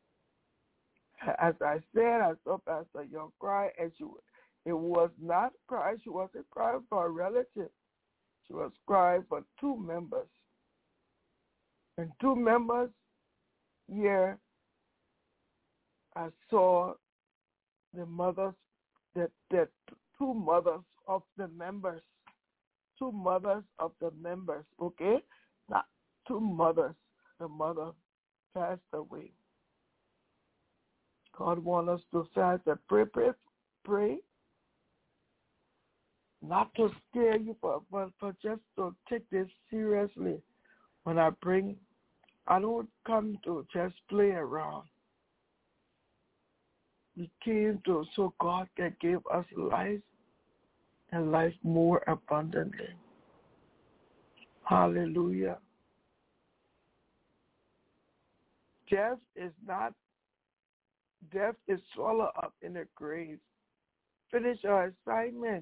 As I said, I saw Pastor Young cry, and she, it was not crying. She wasn't crying for a relative. She was crying for two members. And two members here, I saw the mothers, the, the two mothers of the members, two mothers of the members, okay? Not two mothers. The mother passed away. God wants us to fast and pray, pray, pray. Not to scare you, but, but, but just to take this seriously. When I bring, I don't come to just play around. We came to so God can give us life and life more abundantly. Hallelujah. Death is not, death is swallowed up in the grave. Finish our assignment.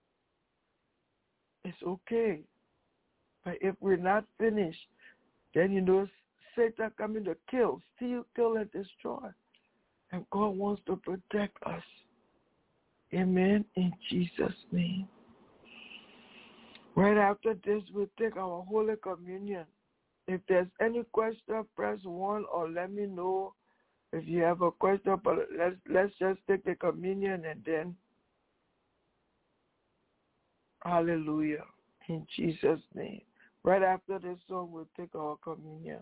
It's okay. But if we're not finished, then you know Satan coming to kill, steal, kill, and destroy. And God wants to protect us. Amen. In Jesus' name. Right after this, we'll take our Holy Communion. If there's any question, press one or let me know if you have a question. But let's let's just take the communion and then, hallelujah, in Jesus' name. Right after this song, we'll take our communion.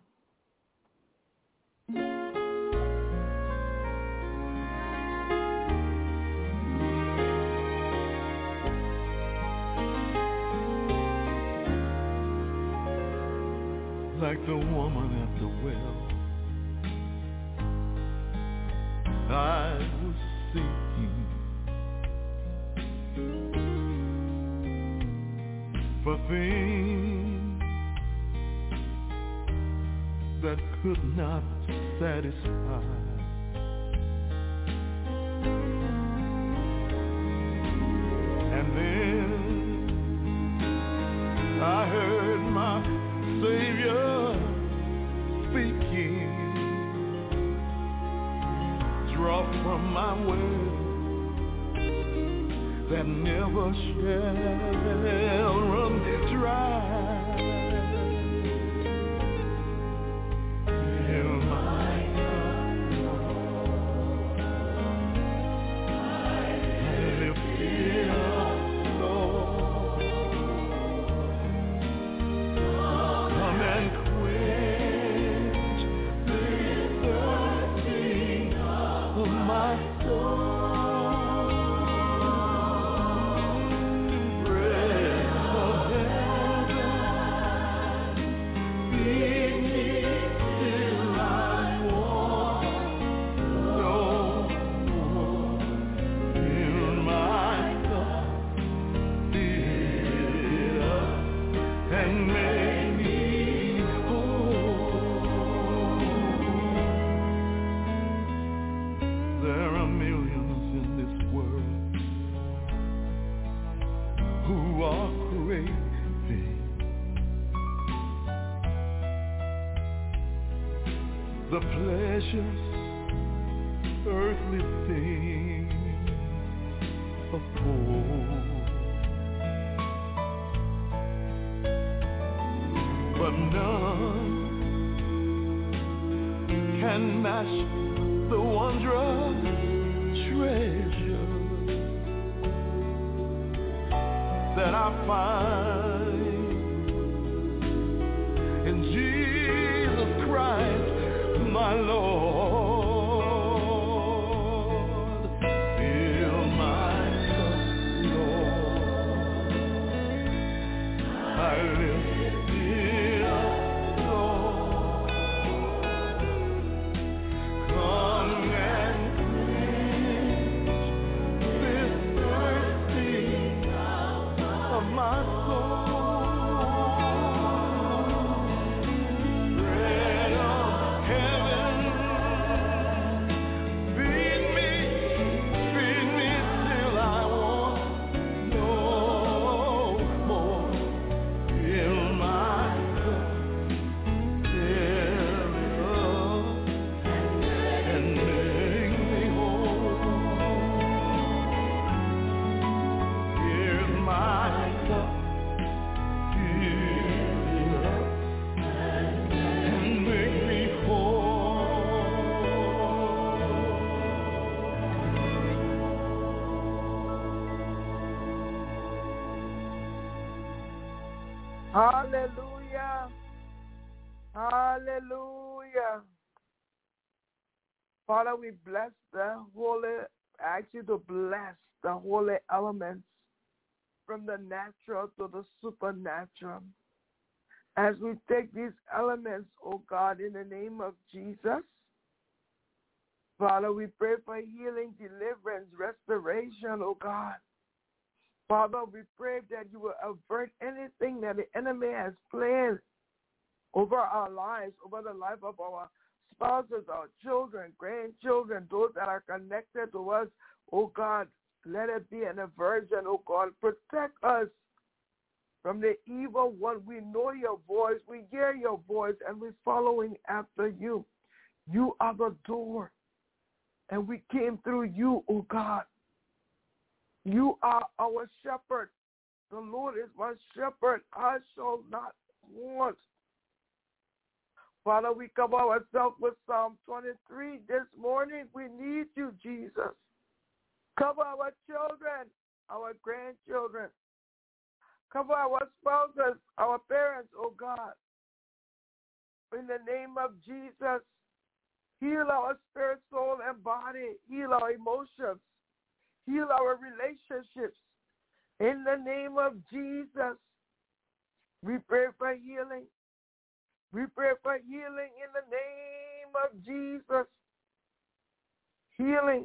Like the woman at the well, I was seeking for things that could not satisfy. And then I heard my Savior speaking, draw from my well that never shall run dry. Fill my cup, lift it up, Lord. Come and quench this thirsting of my soul. The pleasures earthly things afford, but none can match the wondrous treasure that I find in Jesus Christ, my Lord. Fill my cup, Lord. I lift it up, Lord. Come and quench this thirsting of my soul. Bread of heaven, feed me, feed me till I want no more. Fill my cup, fill it up, and make me whole. Here's my cup, fill it up, and make me whole. Hallelujah. Hallelujah. Father, we bless the holy, ask you to bless the holy elements from the natural to the supernatural. As we take these elements, oh God, in the name of Jesus, Father, we pray for healing, deliverance, restoration, oh God. Father, we pray that you will avert anything that the enemy has planned over our lives, over the life of our spouses, our children, grandchildren, those that are connected to us. Oh God, let it be an aversion, oh God. Protect us from the evil one. We know your voice, we hear your voice, and we're following after you. You are the door, and we came through you, oh God. You are our shepherd. The Lord is my shepherd. I shall not want. Father, we cover ourselves with Psalm twenty-three this morning. We need you, Jesus. Cover our children, our grandchildren. Cover our spouses, our parents, oh God. In the name of Jesus, heal our spirit, soul, and body. Heal our emotions. Heal our relationships. In the name of Jesus, we pray for healing. We pray for healing in the name of Jesus. Healing.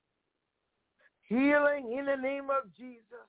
Healing in the name of Jesus.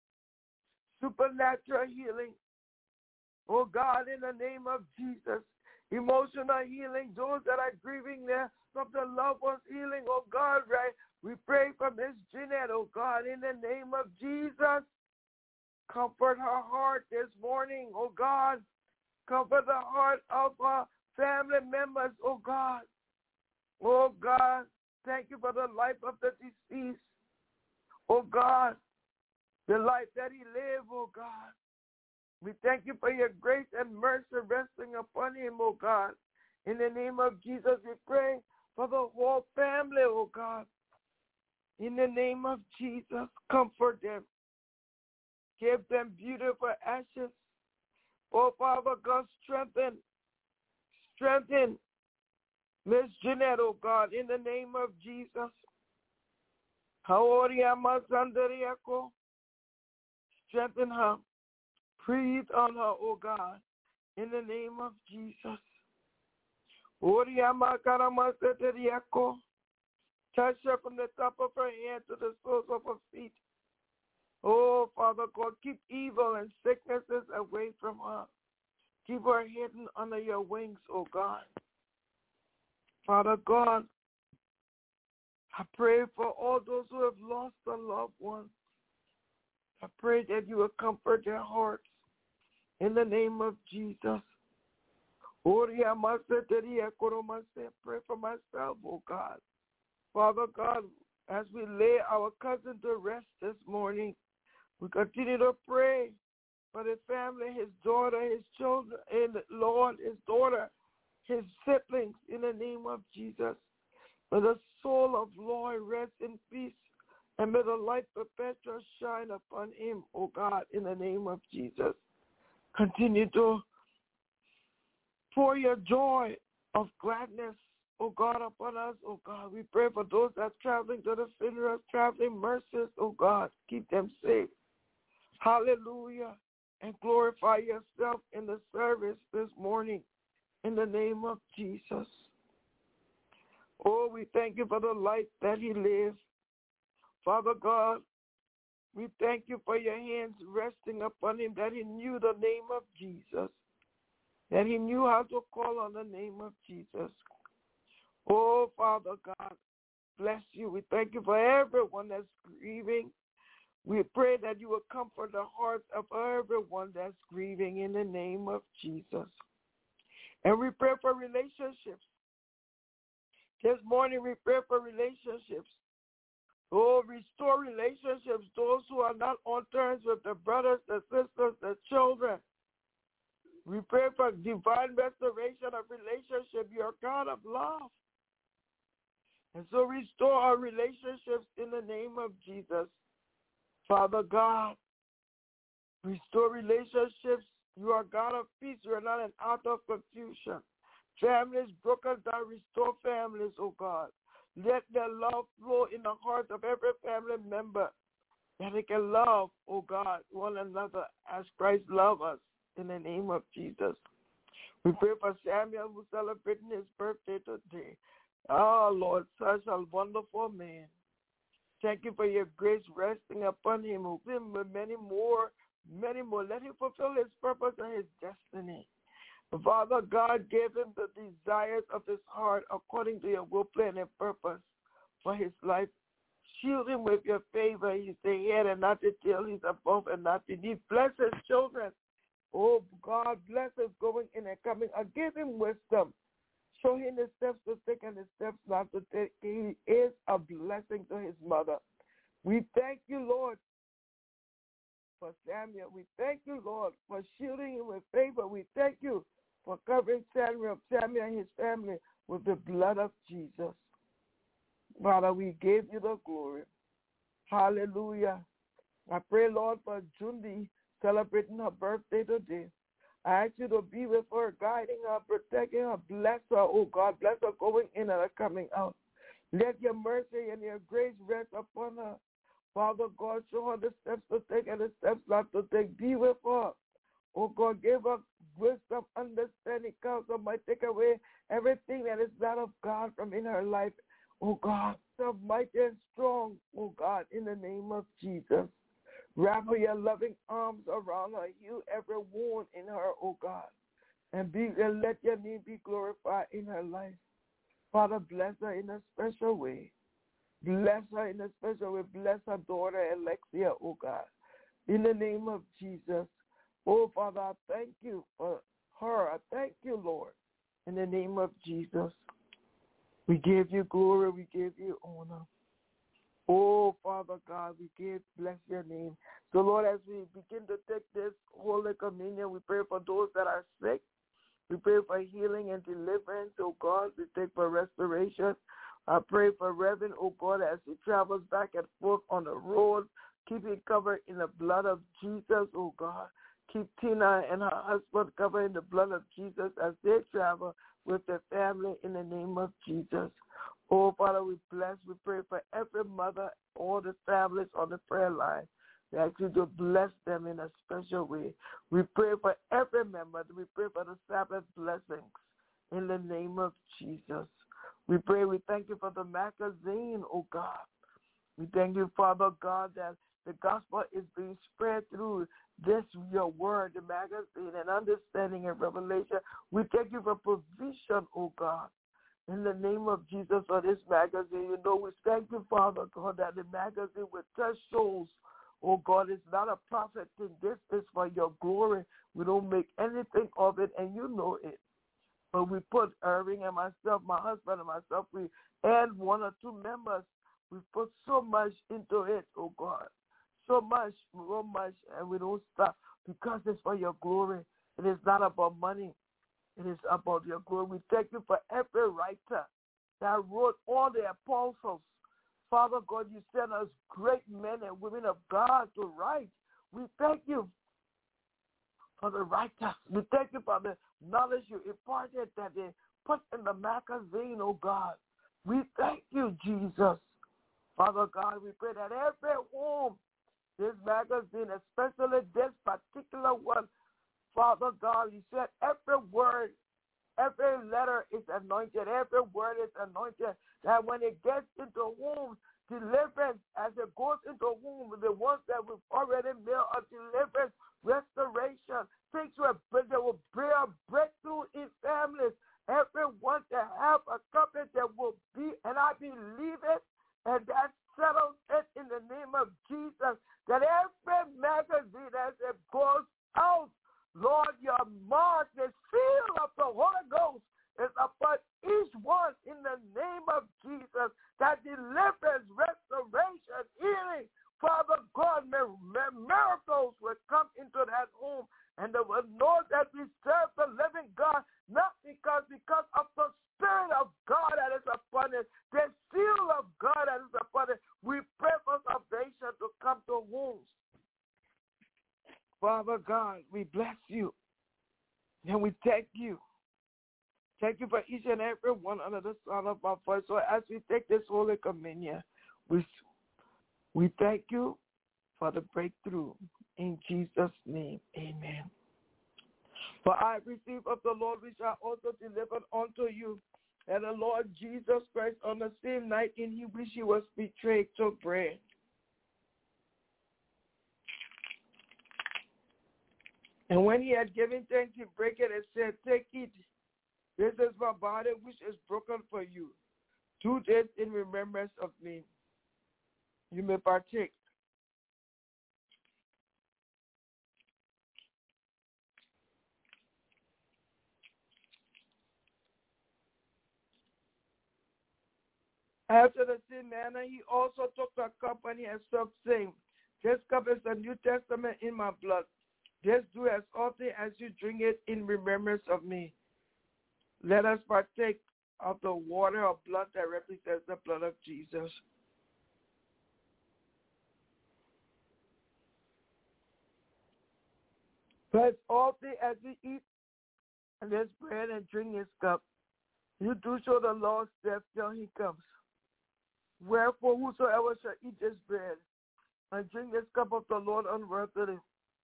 Supernatural healing. Oh God, in the name of Jesus. Emotional healing. Those that are grieving there from the loved ones, healing. Oh God, right? We pray for Miss Jeanette, oh God, in the name of Jesus. Comfort her heart this morning, oh God. Comfort the heart of our family members, oh God. Oh God, thank you for the life of the deceased. Oh God, the life that he lived, oh God. We thank you for your grace and mercy resting upon him, oh God. In the name of Jesus, we pray for the whole family, oh God. In the name of Jesus, comfort them. Give them beautiful ashes. Oh, Father God, strengthen, strengthen Miss Jeanette, oh God, in the name of Jesus. Strengthen her. Breathe on her, oh God, in the name of Jesus. Touch her from the top of her head to the soles of her feet. Oh, Father God, keep evil and sicknesses away from her. Keep her hidden under your wings, oh God. Father God, I pray for all those who have lost a loved one. I pray that you will comfort their hearts in the name of Jesus. Pray for myself, oh God. Father God, as we lay our cousin to rest this morning, we continue to pray for the family, his daughter, his children, and Lord, his daughter, his siblings, in the name of Jesus. May the soul of Lord rest in peace, and may the light perpetual shine upon him, O God, in the name of Jesus. Continue to pour your joy of gladness, O God, upon us, O God. We pray for those that are traveling to the funeral, traveling mercies, O God. Keep them safe. Hallelujah. And glorify yourself in the service this morning in the name of Jesus. Oh, we thank you for the life that he lives. Father God, we thank you for your hands resting upon him, that he knew the name of Jesus, that he knew how to call on the name of Jesus. Oh, Father God, bless you. We thank you for everyone that's grieving. We pray that you will comfort the hearts of everyone that's grieving in the name of Jesus. And we pray for relationships. This morning we pray for relationships. Oh, restore relationships, those who are not on terms with their brothers, their sisters, their children. We pray for divine restoration of relationship. You are God of love. And so restore our relationships in the name of Jesus. Father God, restore relationships. You are God of peace. You are not an out of confusion. Families broken down, restore families, oh God. Let their love flow in the hearts of every family member, that they can love, oh God, one another as Christ loved us, in the name of Jesus. We pray for Samuel, who's celebrating his birthday today. Oh, Lord, such a wonderful man. Thank you for your grace resting upon him. Give him many more, many more. Let him fulfill his purpose and his destiny. Father God, give him the desires of his heart according to your will, plan, and purpose for his life. Shield him with your favor. He's the head and not the tail. He's above and not beneath. Bless his children. Oh, God, bless his going in and coming. Uh, give him wisdom. Show him the steps to take and the steps not to take. He is a blessing to his mother. We thank you, Lord, for Samuel. We thank you, Lord, for shielding him with favor. We thank you for covering Samuel, Samuel and his family with the blood of Jesus. Father, we give you the glory. Hallelujah. I pray, Lord, for Jundi celebrating her birthday today. I ask you to be with her, guiding her, protecting her, bless her, oh God, bless her going in and coming out. Let your mercy and your grace rest upon her. Father God, show her the steps to take and the steps not to take. Be with her. Oh God, give her wisdom, understanding, counsel, might take away everything that is not of God from in her life. Oh God, so mighty and strong, oh God, in the name of Jesus. Wrap her your loving arms around her, heal every wound in her, oh God, and be and let your name be glorified in her life. Father, bless her in a special way. Bless her in a special way. Bless her daughter, Alexia, oh God, in the name of Jesus. Oh, Father, I thank you for her. I thank you, Lord, in the name of Jesus. We give you glory. We give you honor. Oh, Father God, we give, bless your name. So, Lord, as we begin to take this Holy Communion, we pray for those that are sick. We pray for healing and deliverance, oh God. We pray for restoration. I pray for Reverend, oh God, as he travels back and forth on the road. Keep him covered in the blood of Jesus, oh God. Keep Tina and her husband covered in the blood of Jesus as they travel with their family in the name of Jesus. Oh, Father, we bless. We pray for every mother, all the families on the prayer line. We ask you to bless them in a special way. We pray for every member. We pray for the Sabbath blessings in the name of Jesus. We pray, we thank you for the magazine, oh God. We thank you, Father God, that the gospel is being spread through this, your word, the magazine, and understanding and revelation. We thank you for provision, oh God. In the name of Jesus for this magazine, you know, we thank you, Father God, that the magazine will touch souls. Oh God, it's not a profit thing. This is for your glory. We don't make anything of it, and you know it. But we put Irving and myself, my husband and myself, we add one or two members. We put so much into it, oh God. So much, so much, and we don't stop because it's for your glory. It is not about money. It is about your glory. We thank you for every writer that wrote all the apostles. Father God, you sent us great men and women of God to write. We thank you for the writers. We thank you for the knowledge you imparted that they put in the magazine, oh God. We thank you, Jesus. Father God, we pray that every home, this magazine, especially this particular one, Father God, you said every word, every letter is anointed, every word is anointed, that when it gets into homes, deliverance, as it goes into homes, the ones that we've already mailed a deliverance, restoration, things will, that will bring a breakthrough in families. Everyone that have a company that will be, and I believe it, and that settles it in the name of Jesus, that every magazine as it goes out, Lord, your mark, the seal of the Holy Ghost is upon each one in the name of Jesus, that deliverance, restoration, healing, Father God, miracles will come into that home, and they will know that we serve the living God, not because, because of the Spirit of God that is upon it, the seal of God that is upon it. We pray for salvation to come to homes. Father God, we bless you, and we thank you. Thank you for each and every one under the sound of our voice. So as we take this Holy Communion, we, we thank you for the breakthrough. In Jesus' name, amen. For I receive of the Lord, which I also delivered unto you, that the Lord Jesus Christ, on the same night in which he was betrayed, took bread. And when he had given thanks, he broke it and said, take it. This is my body, which is broken for you. Do this in remembrance of me. You may partake. After the same manner, he also took the cup and he said, saying, this cup is the New Testament in my blood. This do as often as you drink it in remembrance of me. Let us partake of the water or blood that represents the blood of Jesus. But as often as you eat this bread and drink his cup, you do show the Lord's death till he comes. Wherefore, whosoever shall eat this bread and drink this cup of the Lord unworthily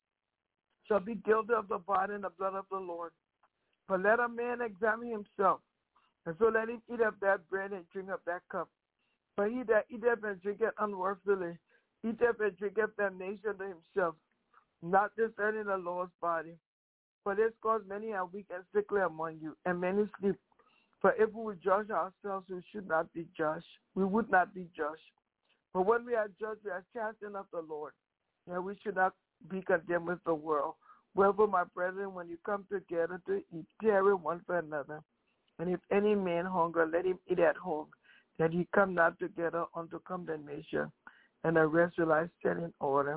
shall be guilty of the body and the blood of the Lord. But let a man examine himself, and so let him eat of that bread and drink of that cup. For he that eateth and drinketh unworthily eateth and drinketh damnation to himself, not discerning the Lord's body. For this cause many are weak and sickly among you, and many sleep. For if we would judge ourselves, we should not be judged. We would not be judged. But when we are judged, we are chastened of the Lord, and we should not be condemned with the world. Wherefore, my brethren, when you come together to eat, tarry one for another. And if any man hunger, let him eat at home, that he come not together unto condemnation, and the rest will I set in order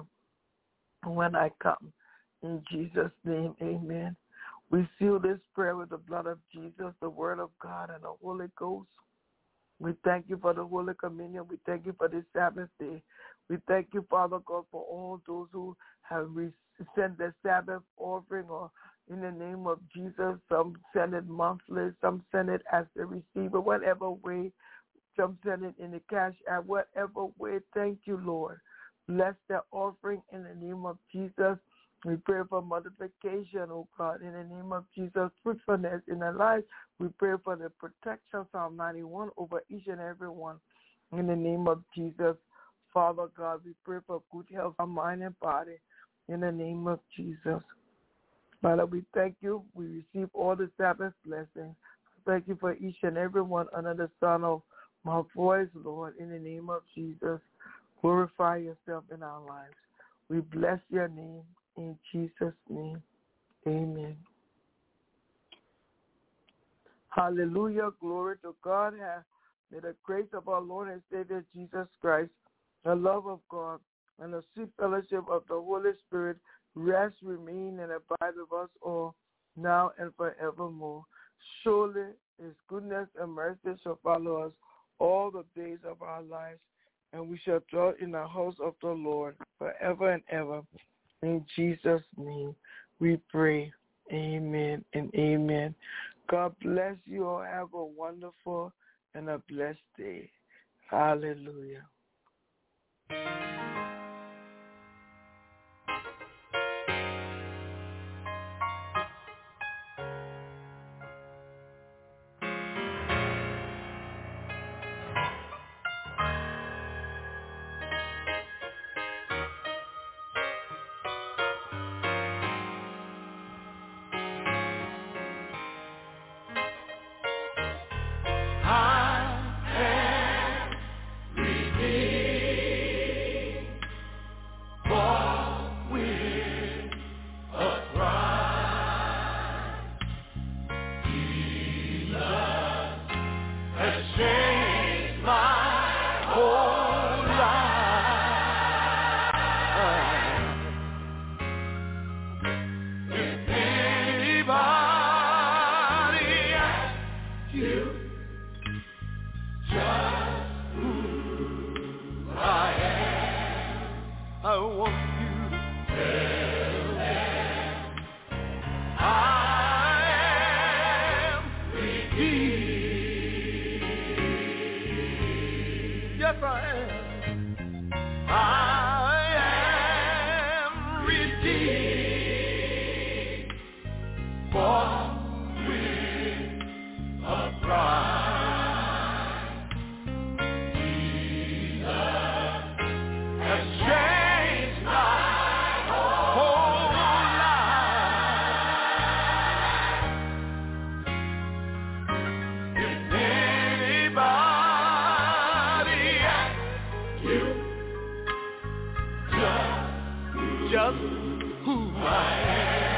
when I come. In Jesus' name, amen. We seal this prayer with the blood of Jesus, the word of God, and the Holy Ghost. We thank you for the Holy Communion. We thank you for this Sabbath day. We thank you, Father God, for all those who have sent their Sabbath offering, or in the name of Jesus. Some send it monthly, some send it as they receive it, whatever way. Some send it in the cash app, whatever way. Thank you, Lord. Bless their offering in the name of Jesus. We pray for multiplication, oh God, in the name of Jesus, fruitfulness in their lives. We pray for the protection, Psalm ninety-one, over each and every one. In the name of Jesus, Father God, we pray for good health of mind and body. In the name of Jesus. Father, we thank you. We receive all the Sabbath blessings. Thank you for each and every one under the sound of my voice, Lord, in the name of Jesus. Glorify yourself in our lives. We bless your name. In Jesus' name, amen. Hallelujah. Glory to God. May the grace of our Lord and Savior Jesus Christ, the love of God, and the sweet fellowship of the Holy Spirit rest, remain, and abide with us all, now and forevermore. Surely His goodness and mercy shall follow us all the days of our lives, and we shall dwell in the house of the Lord forever and ever. In Jesus' name we pray. Amen and amen. God bless you all. Have a wonderful and a blessed day. Hallelujah. Just who I am.